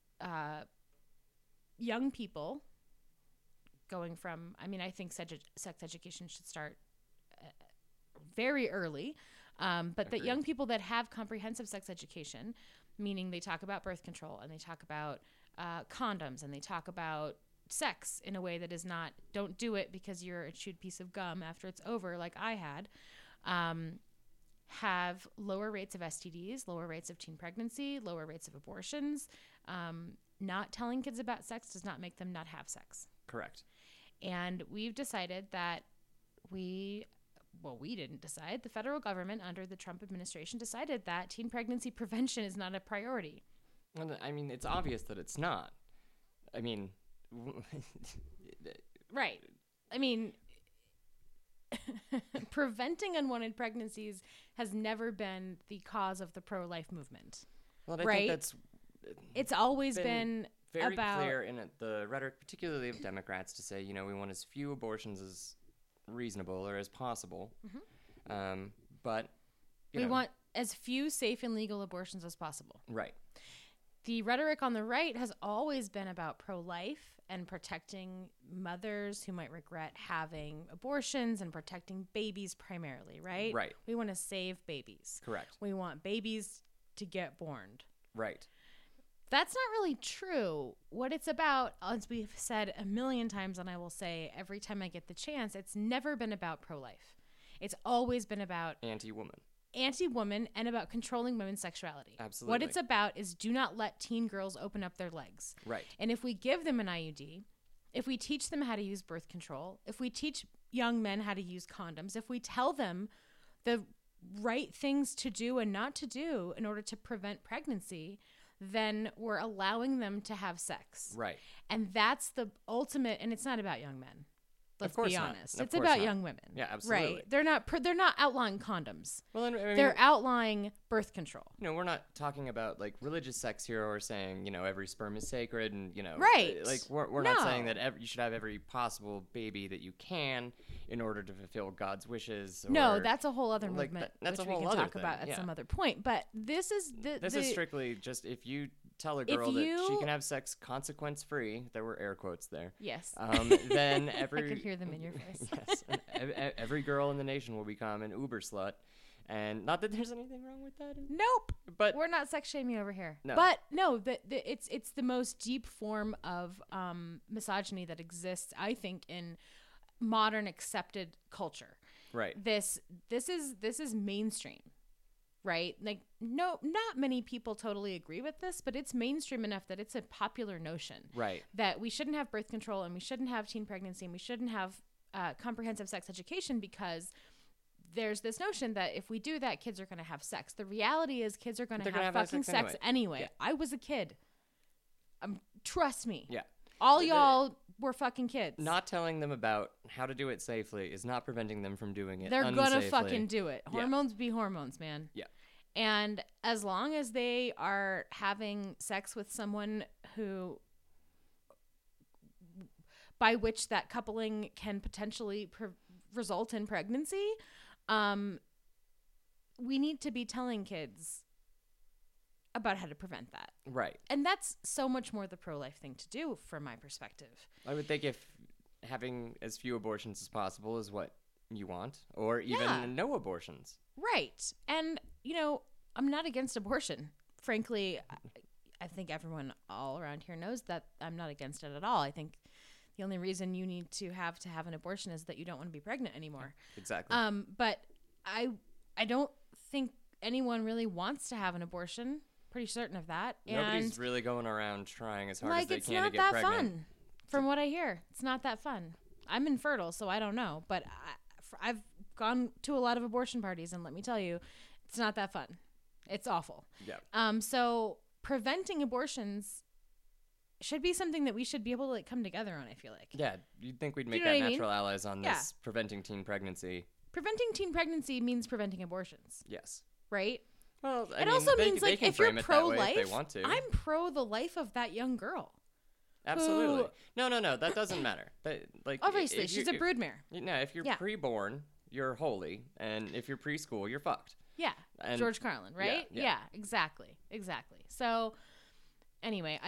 young people going from, I think sex education should start very early, But that Agreed. young people that have comprehensive sex education, meaning they talk about birth control and they talk about condoms and they talk about sex in a way that is not, don't do it because you're a chewed piece of gum after it's over, like I had, have lower rates of STDs, lower rates of teen pregnancy, lower rates of abortions. Not telling kids about sex does not make them not have sex. Correct. And we've decided that we didn't decide. The federal government under the Trump administration decided that teen pregnancy prevention is not a priority. Well, I mean, it's obvious that it's not. I mean, right. I mean, preventing unwanted pregnancies has never been the cause of the pro-life movement. well, I right? think that's It's always been very about clear in the rhetoric, particularly of Democrats, to say, we want as few abortions as reasonable or as possible. But we want as few safe and legal abortions as possible. Right. The rhetoric on the right has always been about pro-life and protecting mothers who might regret having abortions and protecting babies primarily, right? Right. We want to save babies. Correct. We want babies to get born. Right. That's not really true. What it's about, as we've said a million times, and I will say every time I get the chance, it's never been about pro-life. It's always been about anti-woman and about controlling women's sexuality. Absolutely. What it's about is do not let teen girls open up their legs. Right. And if we give them an IUD, if we teach them how to use birth control, if we teach young men how to use condoms, if we tell them the right things to do and not to do in order to prevent pregnancy, then we're allowing them to have sex. Right. And that's the ultimate, and it's not about young men. Let's course be not. honest. Of It's course about not. young women. Yeah, absolutely. Right. They're not outlawing condoms. Well, I mean, They're outlawing birth control. we're not talking about like religious sects here, or saying every sperm is sacred, and Right. Like we're not saying No. that you should have every possible baby that you can in order to fulfill God's wishes. No, or- that's a whole other like, movement, that's which a we whole can other talk thing, about at yeah. some other point. But this is This is strictly just if you tell a If girl that she you- can have sex consequence free. There were air quotes there. yes. Then I every could hear them in your face. yes, every girl in the nation will become an Uber slut, and not that there's anything wrong with that. Nope. But We're not sex shaming over here. No. But no, it's the most deep form of misogyny that exists, I think, in modern accepted culture. right, This is mainstream, right? Like not many people totally agree with this, but it's mainstream enough that it's a popular notion right, that we shouldn't have birth control and we shouldn't have teen pregnancy and we shouldn't have comprehensive sex education because there's this notion that if we do that, kids are going to have sex. The reality is kids are going to They're gonna have have fucking sex sex anyway. Yeah. I was a kid. Trust me. yeah. All The- y'all were fucking kids. Not telling them about how to do it safely is not preventing them from doing it. They're gonna unsafely. fucking do it. Yeah. Hormones be hormones, man. Yeah. And as long as they are having sex with someone who, by which that coupling can potentially result in pregnancy, we need to be telling kids about how to prevent that. Right. And that's so much more the pro-life thing to do from my perspective. I would think if having as few abortions as possible is what you want, or even Yeah. no abortions. Right. And, I'm not against abortion. Frankly, I think everyone all around here knows that I'm not against it at all. I think the only reason you need to have an abortion is that you don't want to be pregnant anymore. Exactly. But I don't think anyone really wants to have an abortion. Pretty certain of that. Nobody's And really going around trying as hard as like, they it's can to not get that pregnant. fun. From what I hear, it's not that fun. I'm infertile, so I don't know. But I've gone to a lot of abortion parties, and let me tell you, it's not that fun. It's awful. Yeah. So preventing abortions should be something that we should be able to come together on, I feel like. Yeah, you'd think we'd make know that what I mean? natural allies on Yeah. this preventing teen pregnancy. Preventing teen pregnancy means preventing abortions, Yes. right? Well, I It mean, also they, means, they like, can if you're frame it that way pro-life, if they want to. I'm pro the life of that young girl. Absolutely. who- No, that doesn't matter. Like, Obviously, if she's you- a broodmare. No, if you're Yeah. pre-born, you're holy, and if you're preschool, you're fucked. Yeah. And George Carlin, right? yeah. Exactly. So anyway,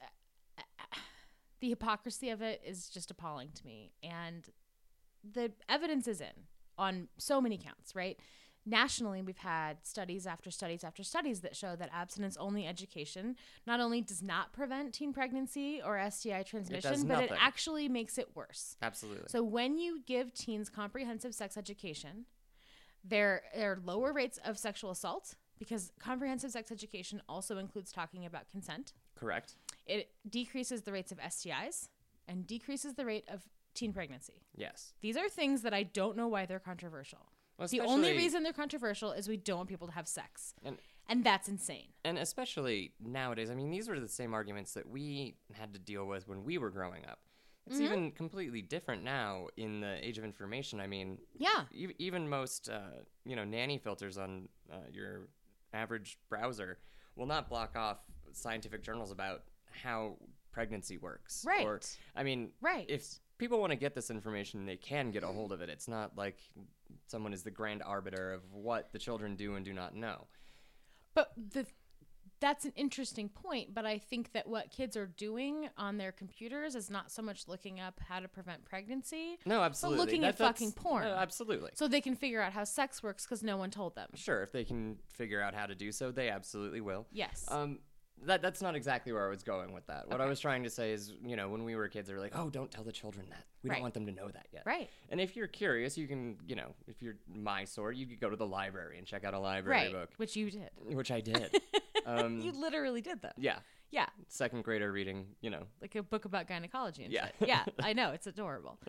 the hypocrisy of it is just appalling to me. And the evidence is in on so many counts, right? nationally, we've had studies after studies after studies that show that abstinence-only education not only does not prevent teen pregnancy or STI transmission, but it actually makes it worse. Absolutely. So when you give teens comprehensive sex education, there are lower rates of sexual assault, because comprehensive sex education also includes talking about consent. Correct. It decreases the rates of STIs and decreases the rate of teen pregnancy. Yes. These are things that I don't know why they're controversial. Well, the only reason they're controversial is we don't want people to have sex. And that's insane. And especially nowadays, I mean, these were the same arguments that we had to deal with when we were growing up. It's even completely different now in the age of information. I mean, yeah, even most, nanny filters on your average browser will not block off scientific journals about how pregnancy works. Right. Or, I mean, right. If people want to get this information, they can get a hold of it. It's not like someone is the grand arbiter of what the children do and do not know. But that's an interesting point. But I think that what kids are doing on their computers is not so much looking up how to prevent pregnancy. No, absolutely. But looking at fucking porn. No, absolutely. So they can figure out how sex works because no one told them. Sure, if they can figure out how to do so, they absolutely will. Yes. That's not exactly where I was going with that. What I was trying to say is, when we were kids, they were like, oh, don't tell the children that. We don't want them to know that yet. Right. And if you're curious, you can, if you're my sort, you could go to the library and check out a library book. Which you did. Which I did. You literally did that. Yeah. Yeah. Second grader reading, Like a book about gynecology and shit. Yeah, I know. It's adorable.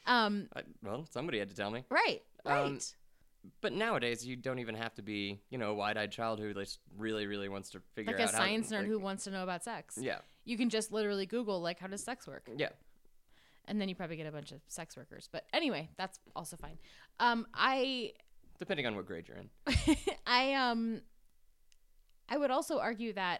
Well, somebody had to tell me. Right. Right. But nowadays, you don't even have to be, a wide-eyed child who really, really wants to figure out like a science nerd who wants to know about sex. Yeah. You can just literally Google, how does sex work? Yeah. And then you probably get a bunch of sex workers. But anyway, that's also fine. Depending on what grade you're in. I would also argue that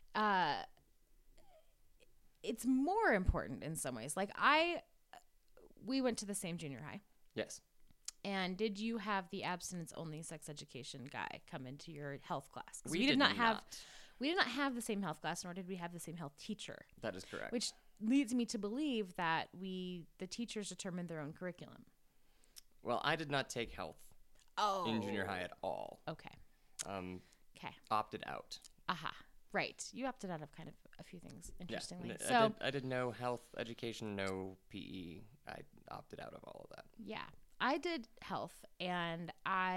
it's more important in some ways. We went to the same junior high. Yes. And did you have the abstinence-only sex education guy come into your health class? We did not have. We did not have the same health class, nor did we have the same health teacher. That is correct. Which leads me to believe that the teachers determined their own curriculum. Well, I did not take health in junior high at all. Okay. Okay. Opted out. Aha. Right. You opted out of kind of a few things, interestingly. Yeah. So I did no health education, no PE. I opted out of all of that. Yeah. I did health, and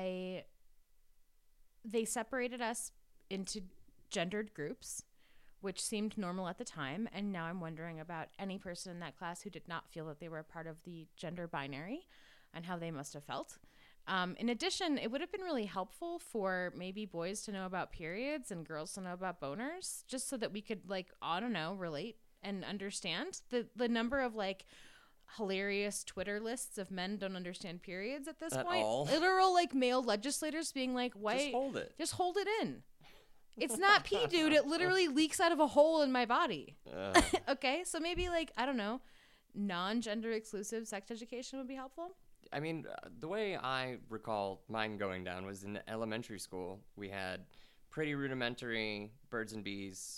they separated us into gendered groups, which seemed normal at the time. And now I'm wondering about any person in that class who did not feel that they were a part of the gender binary and how they must have felt. In addition, it would have been really helpful for maybe boys to know about periods and girls to know about boners, just so that we could, relate and understand the number of, hilarious Twitter lists of men don't understand periods at this point. All? Literal male legislators being like, "Why? Just hold it. Just hold it in. It's not pee, dude. It literally leaks out of a hole in my body." Okay, so maybe I don't know, non-gender exclusive sex education would be helpful. I mean, the way I recall mine going down was in elementary school. We had pretty rudimentary birds and bees,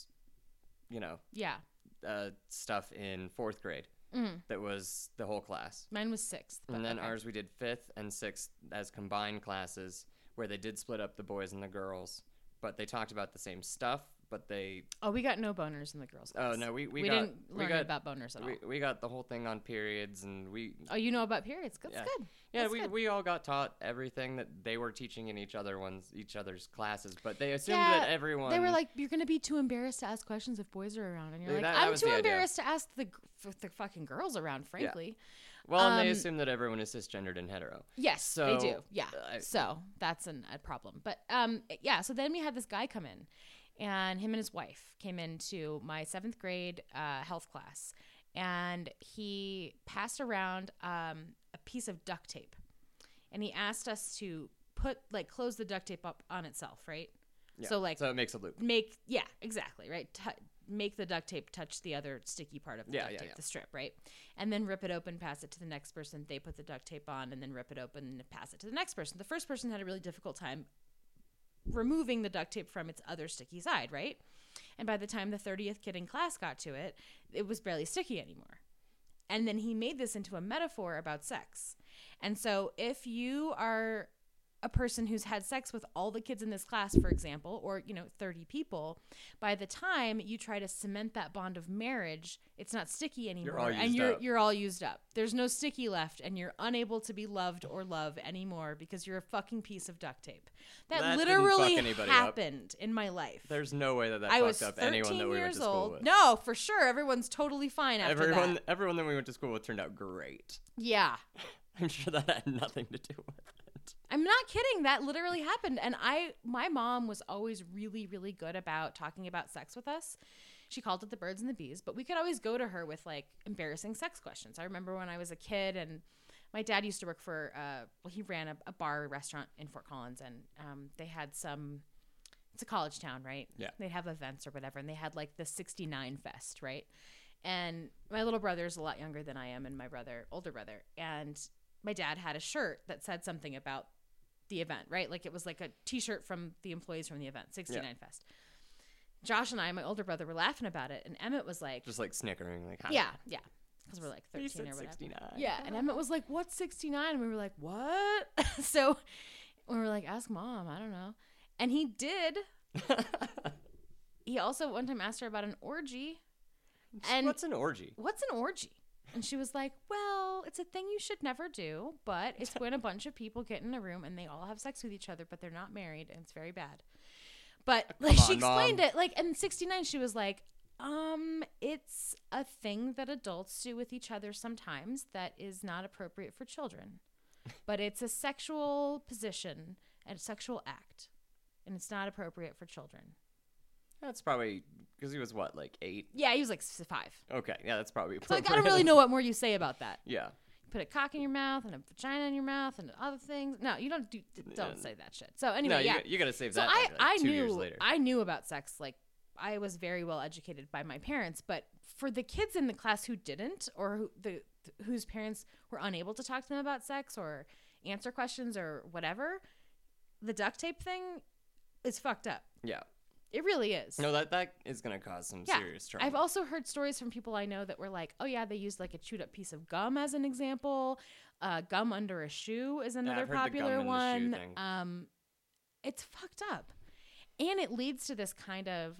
stuff in 4th grade. Mm-hmm. That was the whole class. Mine was 6th. And then ours, we did 5th and 6th as combined classes, where they did split up the boys and the girls, but they talked about the same stuff. But we got no boners in the girls' class. Oh no, we didn't learn about boners at all. We got the whole thing on periods, and you know about periods? That's good. Yeah, That's good. we all got taught everything that they were teaching in each other's classes, but they assumed that everyone. They were like, "You're gonna be too embarrassed to ask questions if boys are around," and you're that "I'm too embarrassed to ask the fucking girls around." Frankly. Yeah. Well, and they assume that everyone is cisgendered and hetero. Yes, so, they do. Yeah. So that's a problem. But so then we had this guy come in. And him and his wife came into my 7th grade health class, and he passed around a piece of duct tape, and he asked us to close the duct tape up on itself, right? Yeah. So it makes a loop. Exactly, right. Make the duct tape touch the other sticky part of the duct tape, the strip, right? And then rip it open, pass it to the next person. They put the duct tape on, and then rip it open and pass it to the next person. The first person had a really difficult time removing the duct tape from its other sticky side, right? And by the time the 30th kid in class got to it, it was barely sticky anymore. And then he made this into a metaphor about sex. And so if you are a person who's had sex with all the kids in this class, for example, or, 30 people, by the time you try to cement that bond of marriage, it's not sticky anymore. You're all used up. There's no sticky left, and you're unable to be loved or love anymore because you're a fucking piece of duct tape. That literally happened in my life. There's no way that fucked up anyone that we went to school with. No, for sure. Everyone's totally fine after that. Everyone that we went to school with turned out great. Yeah. I'm sure that had nothing to do with it. I'm not kidding. That literally happened. And my mom was always really, really good about talking about sex with us. She called it the birds and the bees, but we could always go to her with like embarrassing sex questions. I remember when I was a kid and my dad used to work for, he ran a bar restaurant in Fort Collins, and they had it's a college town, right? Yeah. They'd have events or whatever, and they had like the 69 Fest, right? And my little brother's a lot younger than I am, and my older brother, and my dad had a shirt that said something about the event, right? Like it was like a t-shirt from the employees from the event, 69 Fest. Josh and I, my older brother, were laughing about it, and Emmett was like, just like snickering, like, yeah, because we're like 13 or whatever. 69. Yeah, and Emmett was like, what's 69? And we were like, what? So we were like, ask mom, I don't know. And he did. He also one time asked her about an orgy. And what's an orgy? What's an orgy? And she was like, well, it's a thing you should never do, but it's when a bunch of people get in a room and they all have sex with each other, but they're not married, and it's very bad. But like she explained it, like in 69, she was like, it's a thing that adults do with each other sometimes that is not appropriate for children, but it's a sexual position and a sexual act, and it's not appropriate for children. That's probably because he was what, like 8? Yeah, he was like 5. Okay, yeah, that's probably appropriate. So I don't really know what more you say about that. Yeah. You put a cock in your mouth and a vagina in your mouth and other things. No, you don't say that shit. So anyway, no, you gotta save that. So I 2 years later. I knew about sex. Like I was very well educated by my parents, but for the kids in the class who didn't, or whose parents were unable to talk to them about sex or answer questions or whatever, the duct tape thing is fucked up. Yeah. It really is. No, that is going to cause some serious trauma. I've also heard stories from people I know that were like, oh, yeah, they used like a chewed up piece of gum as an example. Gum under a shoe is another popular one. It's fucked up. And it leads to this kind of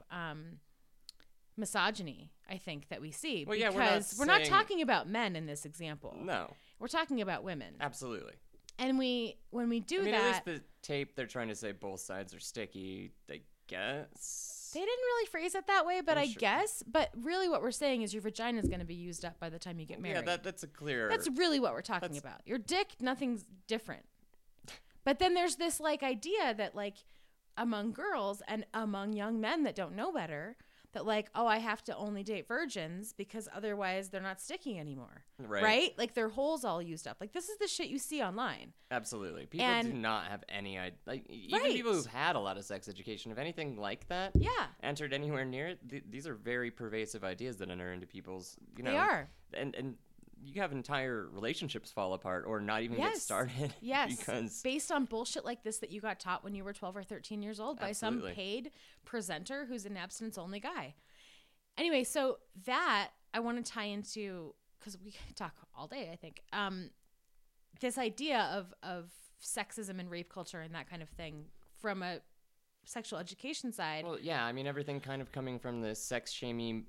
misogyny, I think, that we see. Well, because we're not talking about men in this example. No. We're talking about women. Absolutely. And when we do that. At least the tape, they're trying to say both sides are sticky. They guess they didn't really phrase it that way, but I guess. But really, what we're saying is your vagina is going to be used up by the time you get married. Yeah, that's a clear. That's really what we're talking about. Your dick, nothing's different. But then there's this like idea that like among girls and among young men that don't know better, that like, oh, I have to only date virgins because otherwise they're not sticky anymore. Right? Like their hole's all used up. Like this is the shit you see online. Absolutely. People do not have any idea. Like even people who've had a lot of sex education, if anything like that entered anywhere near it, these are very pervasive ideas that enter into people's, They are. And you have entire relationships fall apart or not even get started. Yes. Because based on bullshit like this that you got taught when you were 12 or 13 years old by some paid presenter who's an abstinence-only guy. Anyway, so that I want to tie into, because we could talk all day, I think, this idea of sexism and rape culture and that kind of thing from a sexual education side. Well, yeah, I mean, everything kind of coming from the sex-shaming,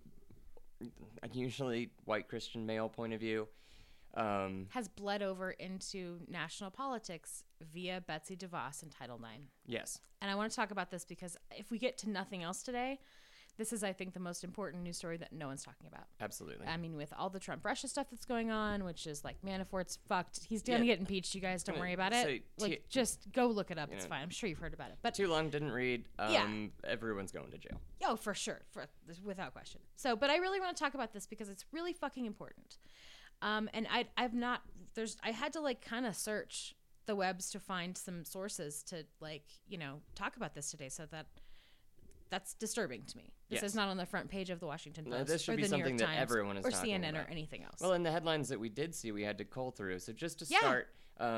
usually white Christian male point of view, has bled over into national politics via Betsy DeVos and Title IX. Yes. And I want to talk about this because if we get to nothing else today, this is, I think, the most important news story that no one's talking about. Absolutely. I mean, with all the Trump-Russia stuff that's going on, which is like Manafort's fucked. He's going to get impeached. You guys don't worry about it. Just go look it up. It's fine. I'm sure you've heard about it. But too long, didn't read. Everyone's going to jail. Oh, for sure. Without question. So, but I really want to talk about this because it's really fucking important. And I had to like kind of search the webs to find some sources to like, talk about this today. So that's disturbing to me. This is not on the front page of the Washington Post. No, this should or be the something New York that Times everyone is or talking CNN about. or anything else. Well, in the headlines that we did see, we had to cull through. So just to start,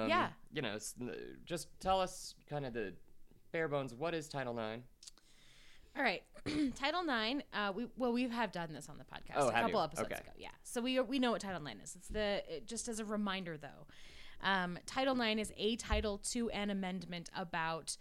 just tell us kind of the bare bones. What is Title IX? All right, Title IX. We have done this on the podcast a couple episodes ago. Yeah, so we know what Title IX is. Just as a reminder though. Title IX is a title to an amendment about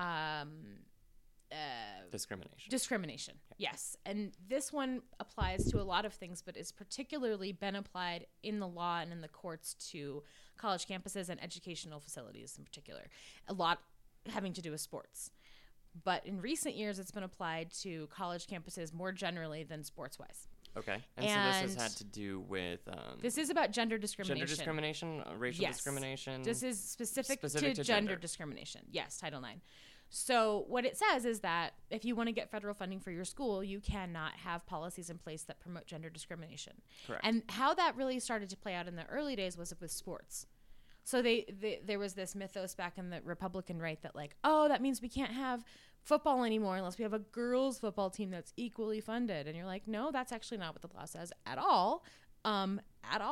discrimination. Yes. And this one applies to a lot of things, but it's particularly been applied in the law and in the courts to college campuses and educational facilities in particular. A lot having to do with sports. But in recent years, it's been applied to college campuses more generally than sports-wise. Okay. And so this has had to do with... this is about gender discrimination. Gender discrimination, racial discrimination. This is specific to gender discrimination. Yes, Title IX. So what it says is that if you want to get federal funding for your school, you cannot have policies in place that promote gender discrimination. Correct. And how that really started to play out in the early days was with sports. So there was this mythos back in the Republican right that like, oh, that means we can't have football anymore unless we have a girls football team that's equally funded. And you're like, no, that's actually not what the law says at all. And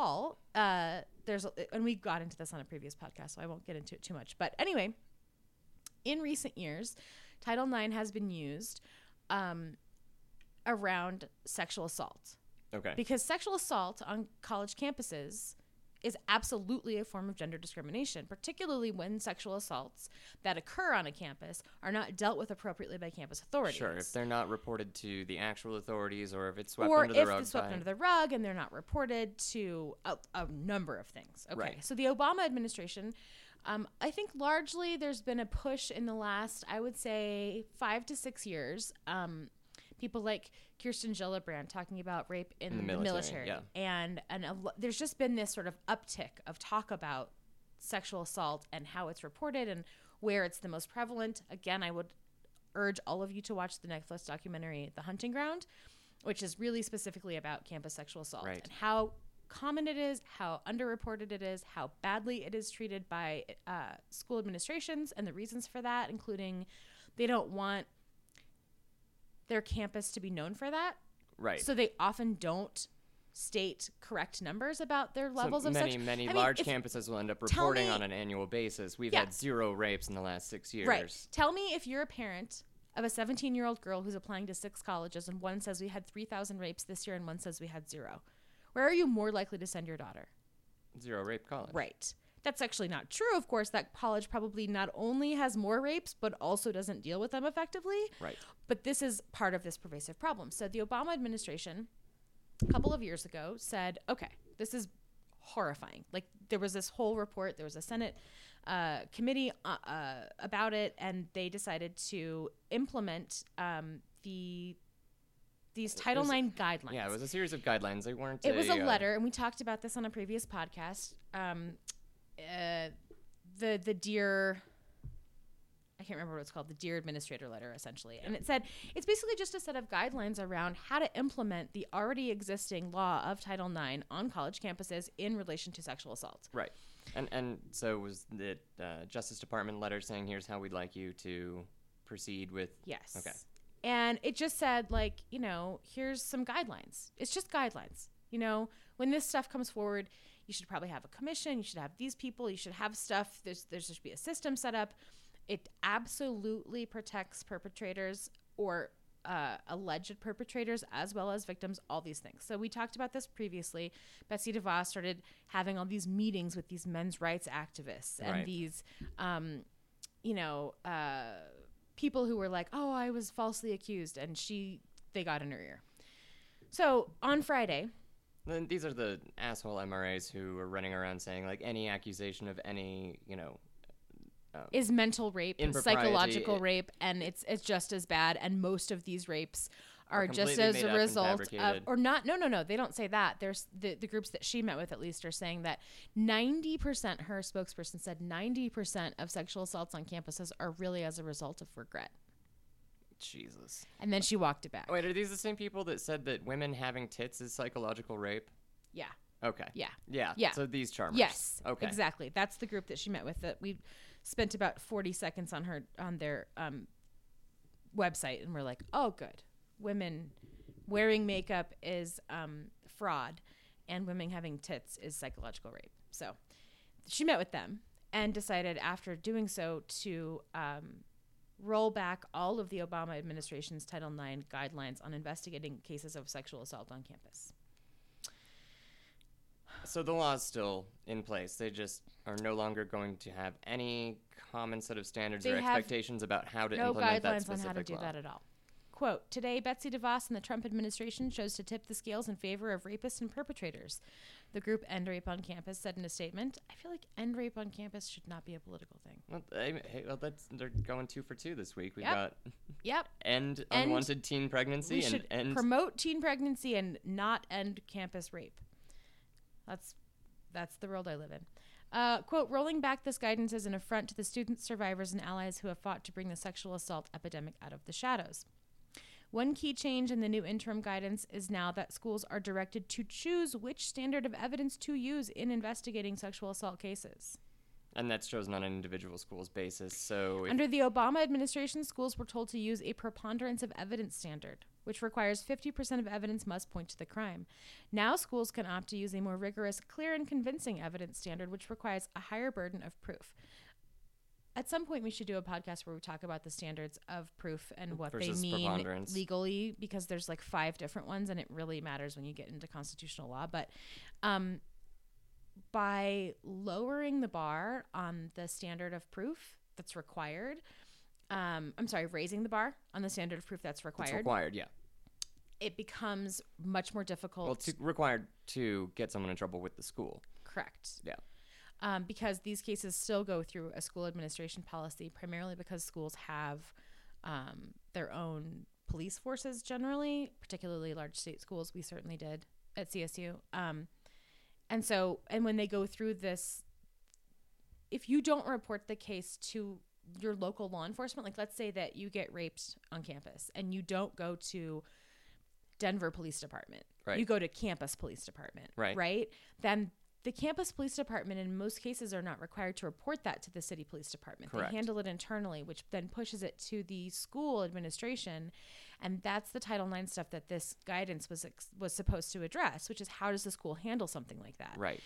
we got into this on a previous podcast, so I won't get into it too much. But anyway, in recent years, Title IX has been used around sexual assault. Okay. Because sexual assault on college campuses is absolutely a form of gender discrimination, particularly when sexual assaults that occur on a campus are not dealt with appropriately by campus authorities. Sure, if they're not reported to the actual authorities or if it's swept under the rug. Or if it's swept under the rug and they're not reported to a number of things. Okay, right. So the Obama administration, I think largely there's been a push in the last, I would say, 5 to 6 years. People like Kirsten Gillibrand talking about rape in the military. Yeah. And there's just been this sort of uptick of talk about sexual assault and how it's reported and where it's the most prevalent. Again, I would urge all of you to watch the Netflix documentary, The Hunting Ground, which is really specifically about campus sexual assault and how common it is, how underreported it is, how badly it is treated by school administrations, and the reasons for that, including they don't want their campus to be known for that. Right. So they often don't state correct numbers about their levels of many large campuses will end up reporting on an annual basis. We've had 0 rapes in the last 6 years. Right. Tell me if you're a parent of a 17-year-old girl who's applying to 6 colleges and one says we had 3,000 rapes this year and one says we had 0. Where are you more likely to send your daughter? 0 rape college. Right. That's actually not true, of course. That college probably not only has more rapes, but also doesn't deal with them effectively. Right. But this is part of this pervasive problem. So the Obama administration, a couple of years ago, said, okay, this is horrifying. Like, there was this whole report. There was a Senate committee about it, and they decided to implement these Title IX guidelines. Yeah, it was a series of guidelines. They weren't. It was a letter, and we talked about this on a previous podcast. The Dear, I can't remember what it's called, the Dear Administrator letter, essentially. And it said, it's basically just a set of guidelines around how to implement the already existing law of Title IX on college campuses in relation to sexual assault. Right. And so was the Justice Department letter saying, here's how we'd like you to proceed with? Yes. Okay. And it just said, like, you know, here's some guidelines. It's just guidelines. You know, when this stuff comes forward, you should probably have a commission. You should have these people. You should have stuff. There should be a system set up. It absolutely protects perpetrators or alleged perpetrators as well as victims, all these things. So we talked about this previously. Betsy DeVos started having all these meetings with these men's rights activists and these, people who were like, oh, I was falsely accused, and they got in her ear. So on Friday... Then these are the asshole MRAs who are running around saying, like, any accusation of any, is mental rape, psychological rape, and it's just as bad. And most of these rapes are just as a result of, or not. No. They don't say that. There's the groups that she met with, at least, are saying that 90%. Her spokesperson said 90% of sexual assaults on campuses are really as a result of regret. Jesus. And then she walked it back. Wait, are these the same people that said that women having tits is psychological rape? Yeah. Okay. Yeah. So these charmers. Yes. Okay. Exactly. That's the group that she met with. That we spent about 40 seconds on their website, and we're like, oh, good. Women wearing makeup is fraud, and women having tits is psychological rape. So she met with them and decided, after doing so, to roll back all of the Obama administration's Title IX guidelines on investigating cases of sexual assault on campus. So the law is still in place. They just are no longer going to have any common set of standards or expectations about how to implement that specific law. No guidelines on how to do that at all. Quote, today, Betsy DeVos and the Trump administration chose to tip the scales in favor of rapists and perpetrators. The group End Rape on Campus said in a statement, I feel like End Rape on Campus should not be a political thing. Well, they're going 2 for 2 this week. We've got End Unwanted Teen Pregnancy. We should promote teen pregnancy and not end campus rape. That's the world I live in. Quote, rolling back this guidance is an affront to the students, survivors, and allies who have fought to bring the sexual assault epidemic out of the shadows. One key change in the new interim guidance is now that schools are directed to choose which standard of evidence to use in investigating sexual assault cases. And that's chosen on an individual school's basis. So under the Obama administration, schools were told to use a preponderance of evidence standard, which requires 50% of evidence must point to the crime. Now schools can opt to use a more rigorous, clear, and convincing evidence standard, which requires a higher burden of proof. At some point, we should do a podcast where we talk about the standards of proof and what they mean legally, because there's like 5 different ones, and it really matters when you get into constitutional law. But by lowering the bar on the standard of proof that's required, raising the bar on the standard of proof that's required. It's required, yeah. It becomes much more difficult. Well, it's required to get someone in trouble with the school. Correct. Yeah. Because these cases still go through a school administration policy, primarily because schools have their own police forces generally, particularly large state schools. We certainly did at CSU. And when they go through this, if you don't report the case to your local law enforcement, like let's say that you get raped on campus and you don't go to Denver Police Department, right. You go to campus police department, right? Then the campus police department in most cases are not required to report that to the city police department. Correct. They handle it internally, which then pushes it to the school administration. And that's the Title IX stuff that this guidance was supposed to address, which is how does the school handle something like that? Right.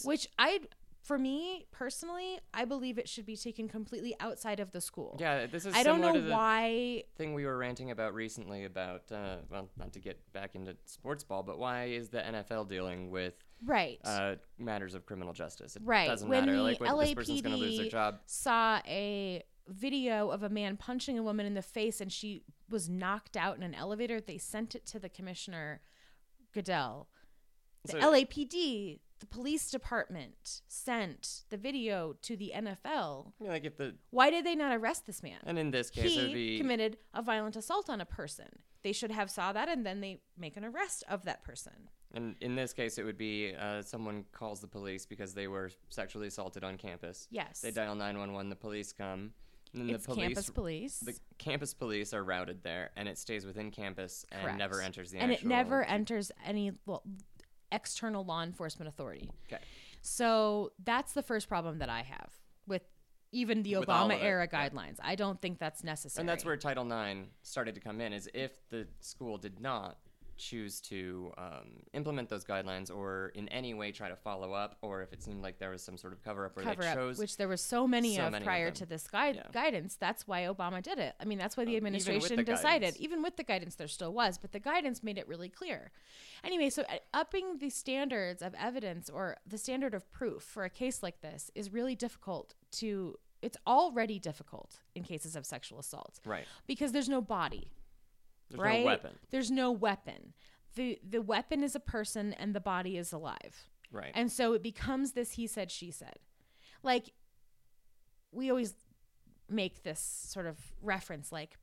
For me personally, I believe it should be taken completely outside of the school. Yeah, this is I don't know why thing we were ranting about recently about not to get back into sports ball, but why is the NFL dealing with matters of criminal justice? It doesn't matter. Like this person's going to lose their job. Saw a video of a man punching a woman in the face and she was knocked out in an elevator. They sent it to the commissioner Goodell. The LAPD, the police department, sent the video to the NFL. Yeah, why did they not arrest this man? And in this case, he committed a violent assault on a person. They should have saw that, and then they make an arrest of that person. And in this case, it would be someone calls the police because they were sexually assaulted on campus. Yes. They dial 911. The police come. And it's campus police. The campus police are routed there, and it stays within campus and never enters the and it never enters any external law enforcement authority. Okay. So that's the first problem that I have with even the Obama era guidelines. I don't think that's necessary. And that's where Title IX started to come in, is if the school did not choose to implement those guidelines or in any way try to follow up, or if it seemed like there was some sort of cover-up where they chose... Which there were so many of prior to this guidance. That's why Obama did it. I mean, that's why the administration decided. Even with the guidance, there still was, but the guidance made it really clear. Anyway, so upping the standards of evidence or the standard of proof for a case like this is really difficult to... It's already difficult in cases of sexual assault. Right. Because there's no body. There's no weapon. There's no weapon. The weapon is a person and the body is alive. Right. And so it becomes this he said, she said. Like, we always make this sort of reference, like,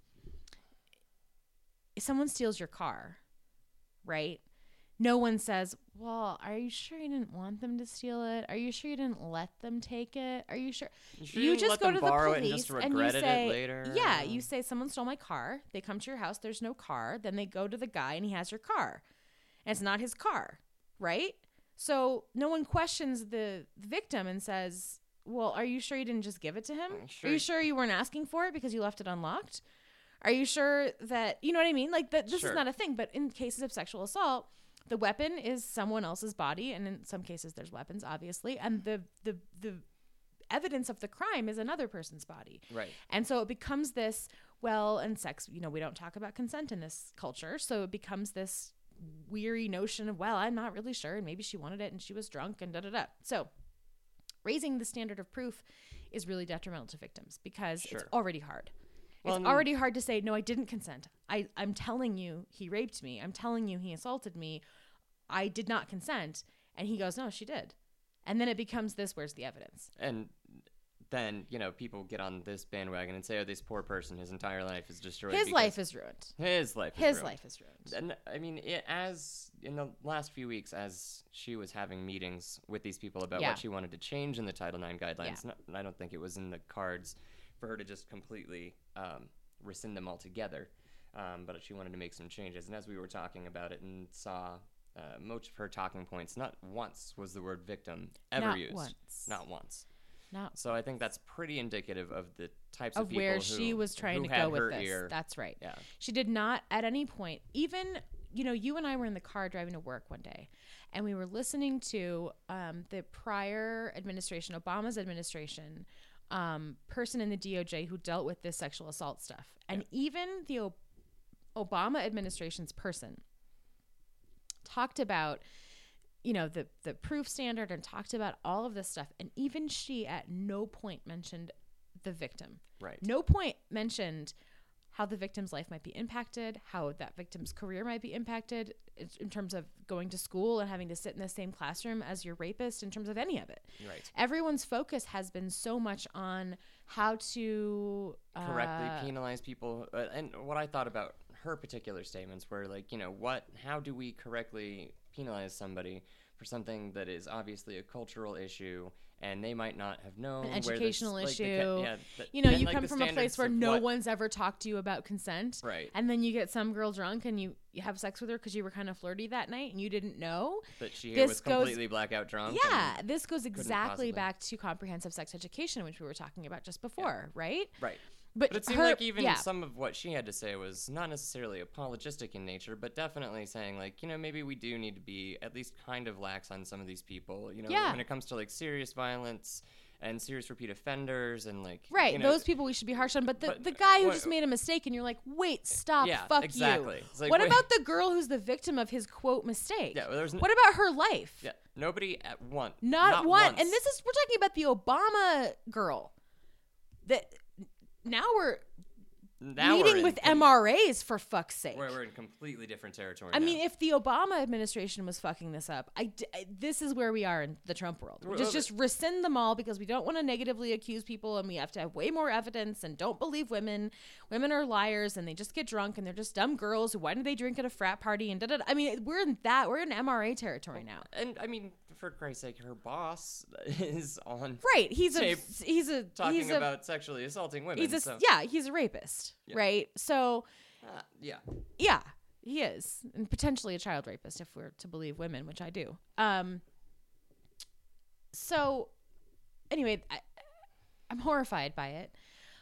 if someone steals your car, right? No one says, well, are you sure you didn't want them to steal it? Are you sure you didn't let them take it? Are you sure? You just go to the police and you say, later? Yeah, you say someone stole my car. They come to your house. There's no car. Then they go to the guy and he has your car. And it's not his car, right? So no one questions the victim and says, well, are you sure you didn't just give it to him? Are you sure you weren't asking for it because you left it unlocked? Are you sure that, you know what I mean? Like, this is not a thing. But in cases of sexual assault, the weapon is someone else's body, and in some cases there's weapons, obviously, and the evidence of the crime is another person's body. Right. And so it becomes this, well, and sex, we don't talk about consent in this culture, so it becomes this weary notion of, well, I'm not really sure, and maybe she wanted it and she was drunk and da-da-da. So raising the standard of proof is really detrimental to victims because it's already hard. Well, it's already hard to say, no, I didn't consent. I'm telling you he raped me. I'm telling you he assaulted me. I did not consent. And he goes, no, she did. And then it becomes this, where's the evidence? And then, people get on this bandwagon and say, oh, this poor person, his entire life is destroyed. His life is ruined. His life is ruined. And I mean, as in the last few weeks, as she was having meetings with these people about what she wanted to change in the Title IX guidelines, I don't think it was in the cards for her to just completely rescind them altogether. But she wanted to make some changes. And as we were talking about it and saw most of her talking points, not once was the word victim ever used. Not once. No. So I think that's pretty indicative of the types of people where she was trying to go with this. Ear. That's right. Yeah. She did not at any point, even, you and I were in the car driving to work one day, and we were listening to the prior administration, Obama's administration, person in the DOJ who dealt with this sexual assault stuff. And even the Obama administration's person talked about, the proof standard and talked about all of this stuff. And even she at no point mentioned the victim. Right. No point mentioned how the victim's life might be impacted, how that victim's career might be impacted in terms of going to school and having to sit in the same classroom as your rapist, in terms of any of it. Right. Everyone's focus has been so much on how to correctly penalize people. And what I thought about her particular statements were like, how do we correctly penalize somebody for something that is obviously a cultural issue and they might not have known, an educational issue. You you come from a place where no one's ever talked to you about consent, right? And then you get some girl drunk and you have sex with her because you were kind of flirty that night and you didn't know that she was completely blackout drunk. Yeah, this goes exactly back to comprehensive sex education, which we were talking about just before, right? Right. But it seemed like even some of what she had to say was not necessarily apologistic in nature, but definitely saying like, maybe we do need to be at least kind of lax on some of these people, when it comes to like serious violence and serious repeat offenders and like... Right, those people we should be harsh on, but the guy who just made a mistake and you're like, wait, stop, fuck exactly. you. Like, what about the girl who's the victim of his, quote, mistake? Yeah, what about her life? Yeah, nobody at once. Not once. And we're talking about the Obama girl. Now we're meeting with MRAs, for fuck's sake. We're in completely different territory I mean, if the Obama administration was fucking this up, this is where we are in the Trump world. We just rescind them all because we don't want to negatively accuse people and we have to have way more evidence and don't believe women. Women are liars and they just get drunk and they're just dumb girls. Why do they drink at a frat party and da-da-da? I mean, we're in MRA territory now. And I mean, for Christ's sake, her boss is on he's talking about sexually assaulting women. He's a rapist, right? So yeah, he is, and potentially a child rapist if we're to believe women, which I do. So anyway, I'm horrified by it.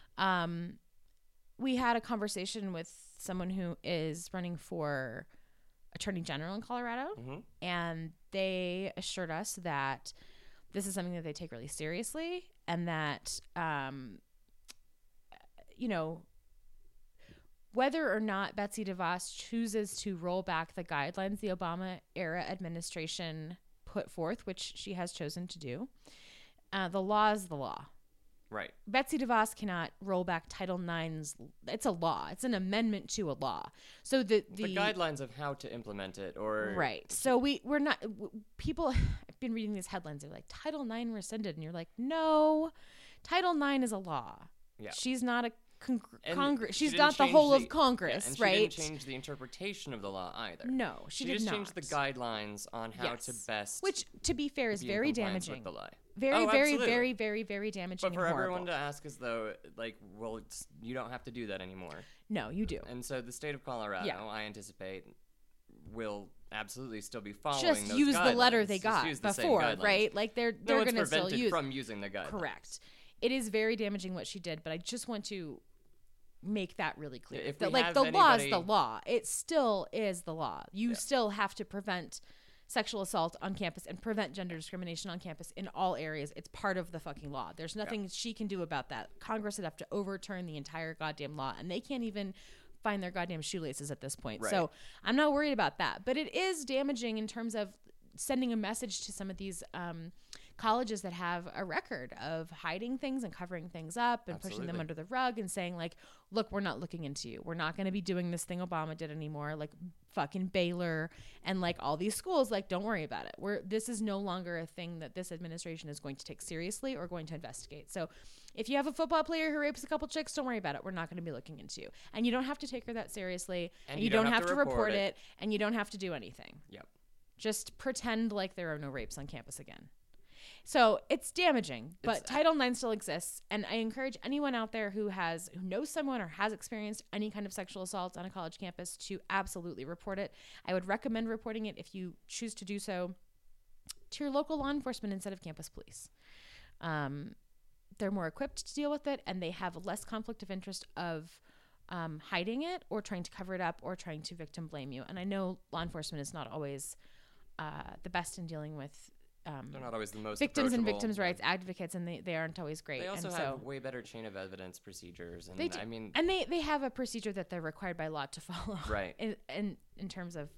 We had a conversation with someone who is running for Attorney General in Colorado, and they assured us that this is something that they take really seriously, and that, whether or not Betsy DeVos chooses to roll back the guidelines the Obama-era administration put forth, which she has chosen to do, the law is the law. Right. Betsy DeVos cannot roll back Title IX's. It's a law. It's an amendment to a law. So the guidelines of how to implement it, or right. So we're not people. I've been reading these headlines. They're like Title IX rescinded, and you're like, no, Title IX is a law. Yeah. She's not a Congress. She's not the whole of Congress, and right? She didn't change the interpretation of the law either. No, she did just not. changed the guidelines on how to best. Which, to be fair, is very damaging. With the law. Very, very, very, very, very damaging. But for and everyone to ask as though, like, well, you don't have to do that anymore. No, you do. And so the state of Colorado, I anticipate, will absolutely still be following just those use guidelines. the letter they got before, right? Like they're going to still use from using the guidelines. Correct. It is very damaging what she did, but I just want to make that really clear. If that like the law is the law. It still is the law. You still have to prevent sexual assault on campus and prevent gender discrimination on campus in all areas. It's part of the fucking law. There's nothing she can do about that. Congress would have to overturn the entire goddamn law, and they can't even find their goddamn shoelaces at this point. Right. So I'm not worried about that. But it is damaging in terms of sending a message to some of these colleges that have a record of hiding things and covering things up and pushing them under the rug and saying, like, look, we're not looking into you. We're not going to be doing this thing Obama did anymore, like fucking Baylor and like all these schools. Like, don't worry about it. This is no longer a thing that this administration is going to take seriously or going to investigate. So if you have a football player who rapes a couple chicks, don't worry about it. We're not going to be looking into you. And you don't have to take her that seriously. And you don't have to report it. And you don't have to do anything. Yep. Just pretend like there are no rapes on campus again. So it's damaging, but Title IX still exists. And I encourage anyone out there who knows someone or has experienced any kind of sexual assault on a college campus to absolutely report it. I would recommend reporting it, if you choose to do so, to your local law enforcement instead of campus police. They're more equipped to deal with it, and they have less conflict of interest of hiding it or trying to cover it up or trying to victim blame you. And I know law enforcement is not always the best in dealing with they're not always the most victims and victims' rights advocates, and they aren't always great. They also have way better chain of evidence procedures, and they have a procedure that they're required by law to follow, right? In terms of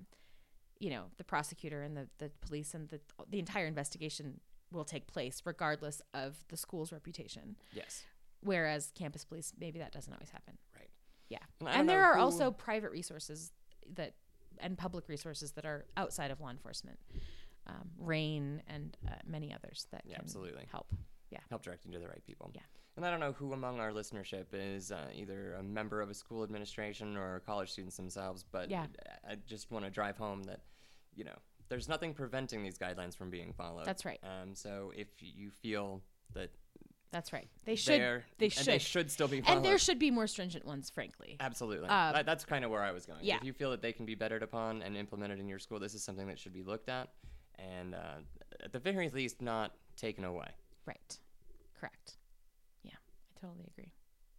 the prosecutor and the police and the entire investigation will take place regardless of the school's reputation. Yes. Whereas campus police, maybe that doesn't always happen. Right. Yeah. And there are also private resources and public resources that are outside of law enforcement. RAIN and many others that can help. Yeah. Help directing to the right people. Yeah. And I don't know who among our listenership is either a member of a school administration or college students themselves, but I just want to drive home that, there's nothing preventing these guidelines from being followed. That's right. So if you feel that that's right, they should still be followed. And there should be more stringent ones, frankly. Absolutely. That's kind of where I was going. Yeah. If you feel that they can be bettered upon and implemented in your school, this is something that should be looked at. And at the very least, not taken away. Right. Correct. Yeah, I totally agree.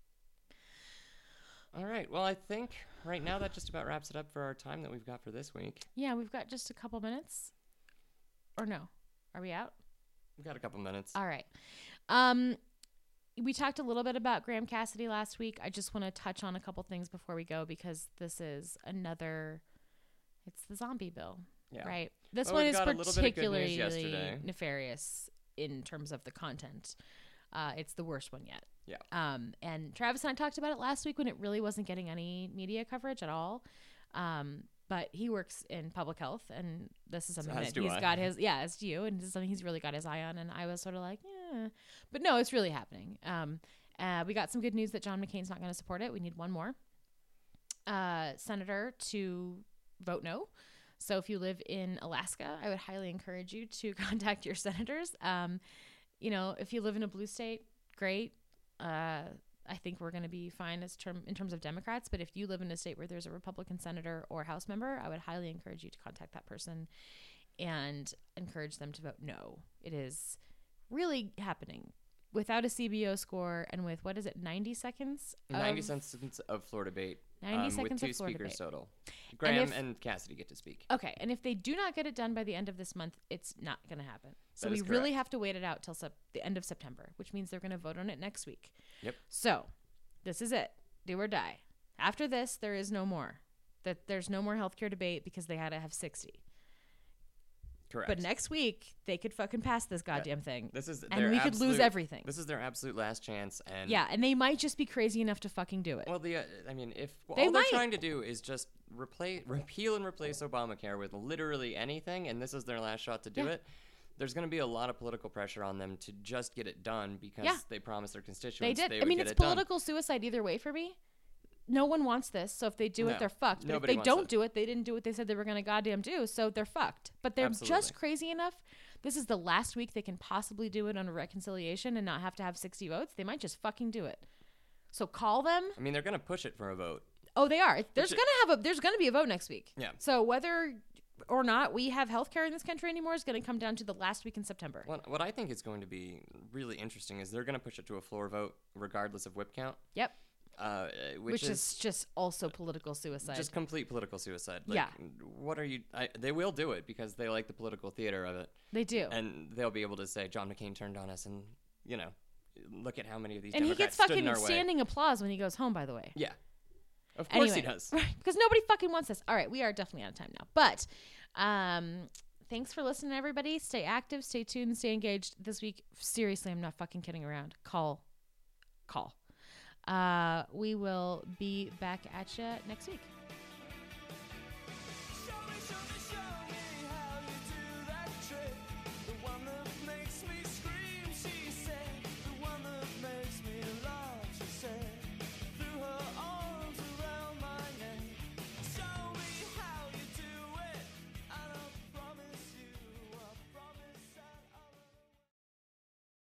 All right. Well, I think right now that just about wraps it up for our time that we've got for this week. Yeah, we've got just a couple minutes. Or no? Are we out? We've got a couple minutes. All right. We talked a little bit about Graham Cassidy last week. I just want to touch on a couple things before we go, because this is it's the zombie bill. Yeah. Right. This one is particularly nefarious in terms of the content. It's the worst one yet. Yeah. And Travis and I talked about it last week when it really wasn't getting any media coverage at all. But he works in public health, and this is something that he's got his, as do you, and this is something he's really got his eye on. And I was sort of like, yeah, but no, it's really happening. We got some good news that John McCain's not going to support it. We need one more senator to vote no. So if you live in Alaska, I would highly encourage you to contact your senators. If you live in a blue state, great. I think we're going to be fine in terms of Democrats. But if you live in a state where there's a Republican senator or House member, I would highly encourage you to contact that person and encourage them to vote no. It is really happening. Without a CBO score and with, 90 seconds? 90 seconds of floor debate. 90 seconds with of floor speakers debate. total. Graham and Cassidy get to speak. Okay, and if they do not get it done by the end of this month, it's not going to happen. So we correct. really have to wait it out till the end of September, which means they're going to vote on it next week. Yep. So this is it. Do or die. After this, there is no more. There's no more healthcare debate because they had to have 60. Correct. But next week, they could fucking pass this goddamn thing. And we could lose everything. This is their absolute last chance. And they might just be crazy enough to fucking do it. Well, if all they're trying to do is just repeal and replace Obamacare with literally anything, and this is their last shot to do it, there's going to be a lot of political pressure on them to just get it done because they promised their constituents they did. It's political suicide either way for me. No one wants this, so if they do it, they're fucked. But if they don't do it, they didn't do what they said they were going to goddamn do, so they're fucked. But they're just crazy enough. This is the last week they can possibly do it on a reconciliation and not have to have 60 votes. They might just fucking do it. So call them. I mean, they're going to push it for a vote. Oh, they are. There's going to be a vote next week. Yeah. So whether or not we have healthcare in this country anymore is going to come down to the last week in September. What I think is going to be really interesting is they're going to push it to a floor vote regardless of whip count. Yep. Which is just also political suicide. Just complete political suicide. What are you... they will do it because they like the political theater of it. They do. And they'll be able to say, John McCain turned on us and, look at how many of these and Democrats he gets stood in our fucking way. standing applause when he goes home, by the way. Yeah. Of course he does. Right, because nobody fucking wants this. All right, we are definitely out of time now. But thanks for listening, everybody. Stay active, stay tuned, stay engaged. This week, seriously, I'm not fucking kidding around. Call. We will be back at you next week.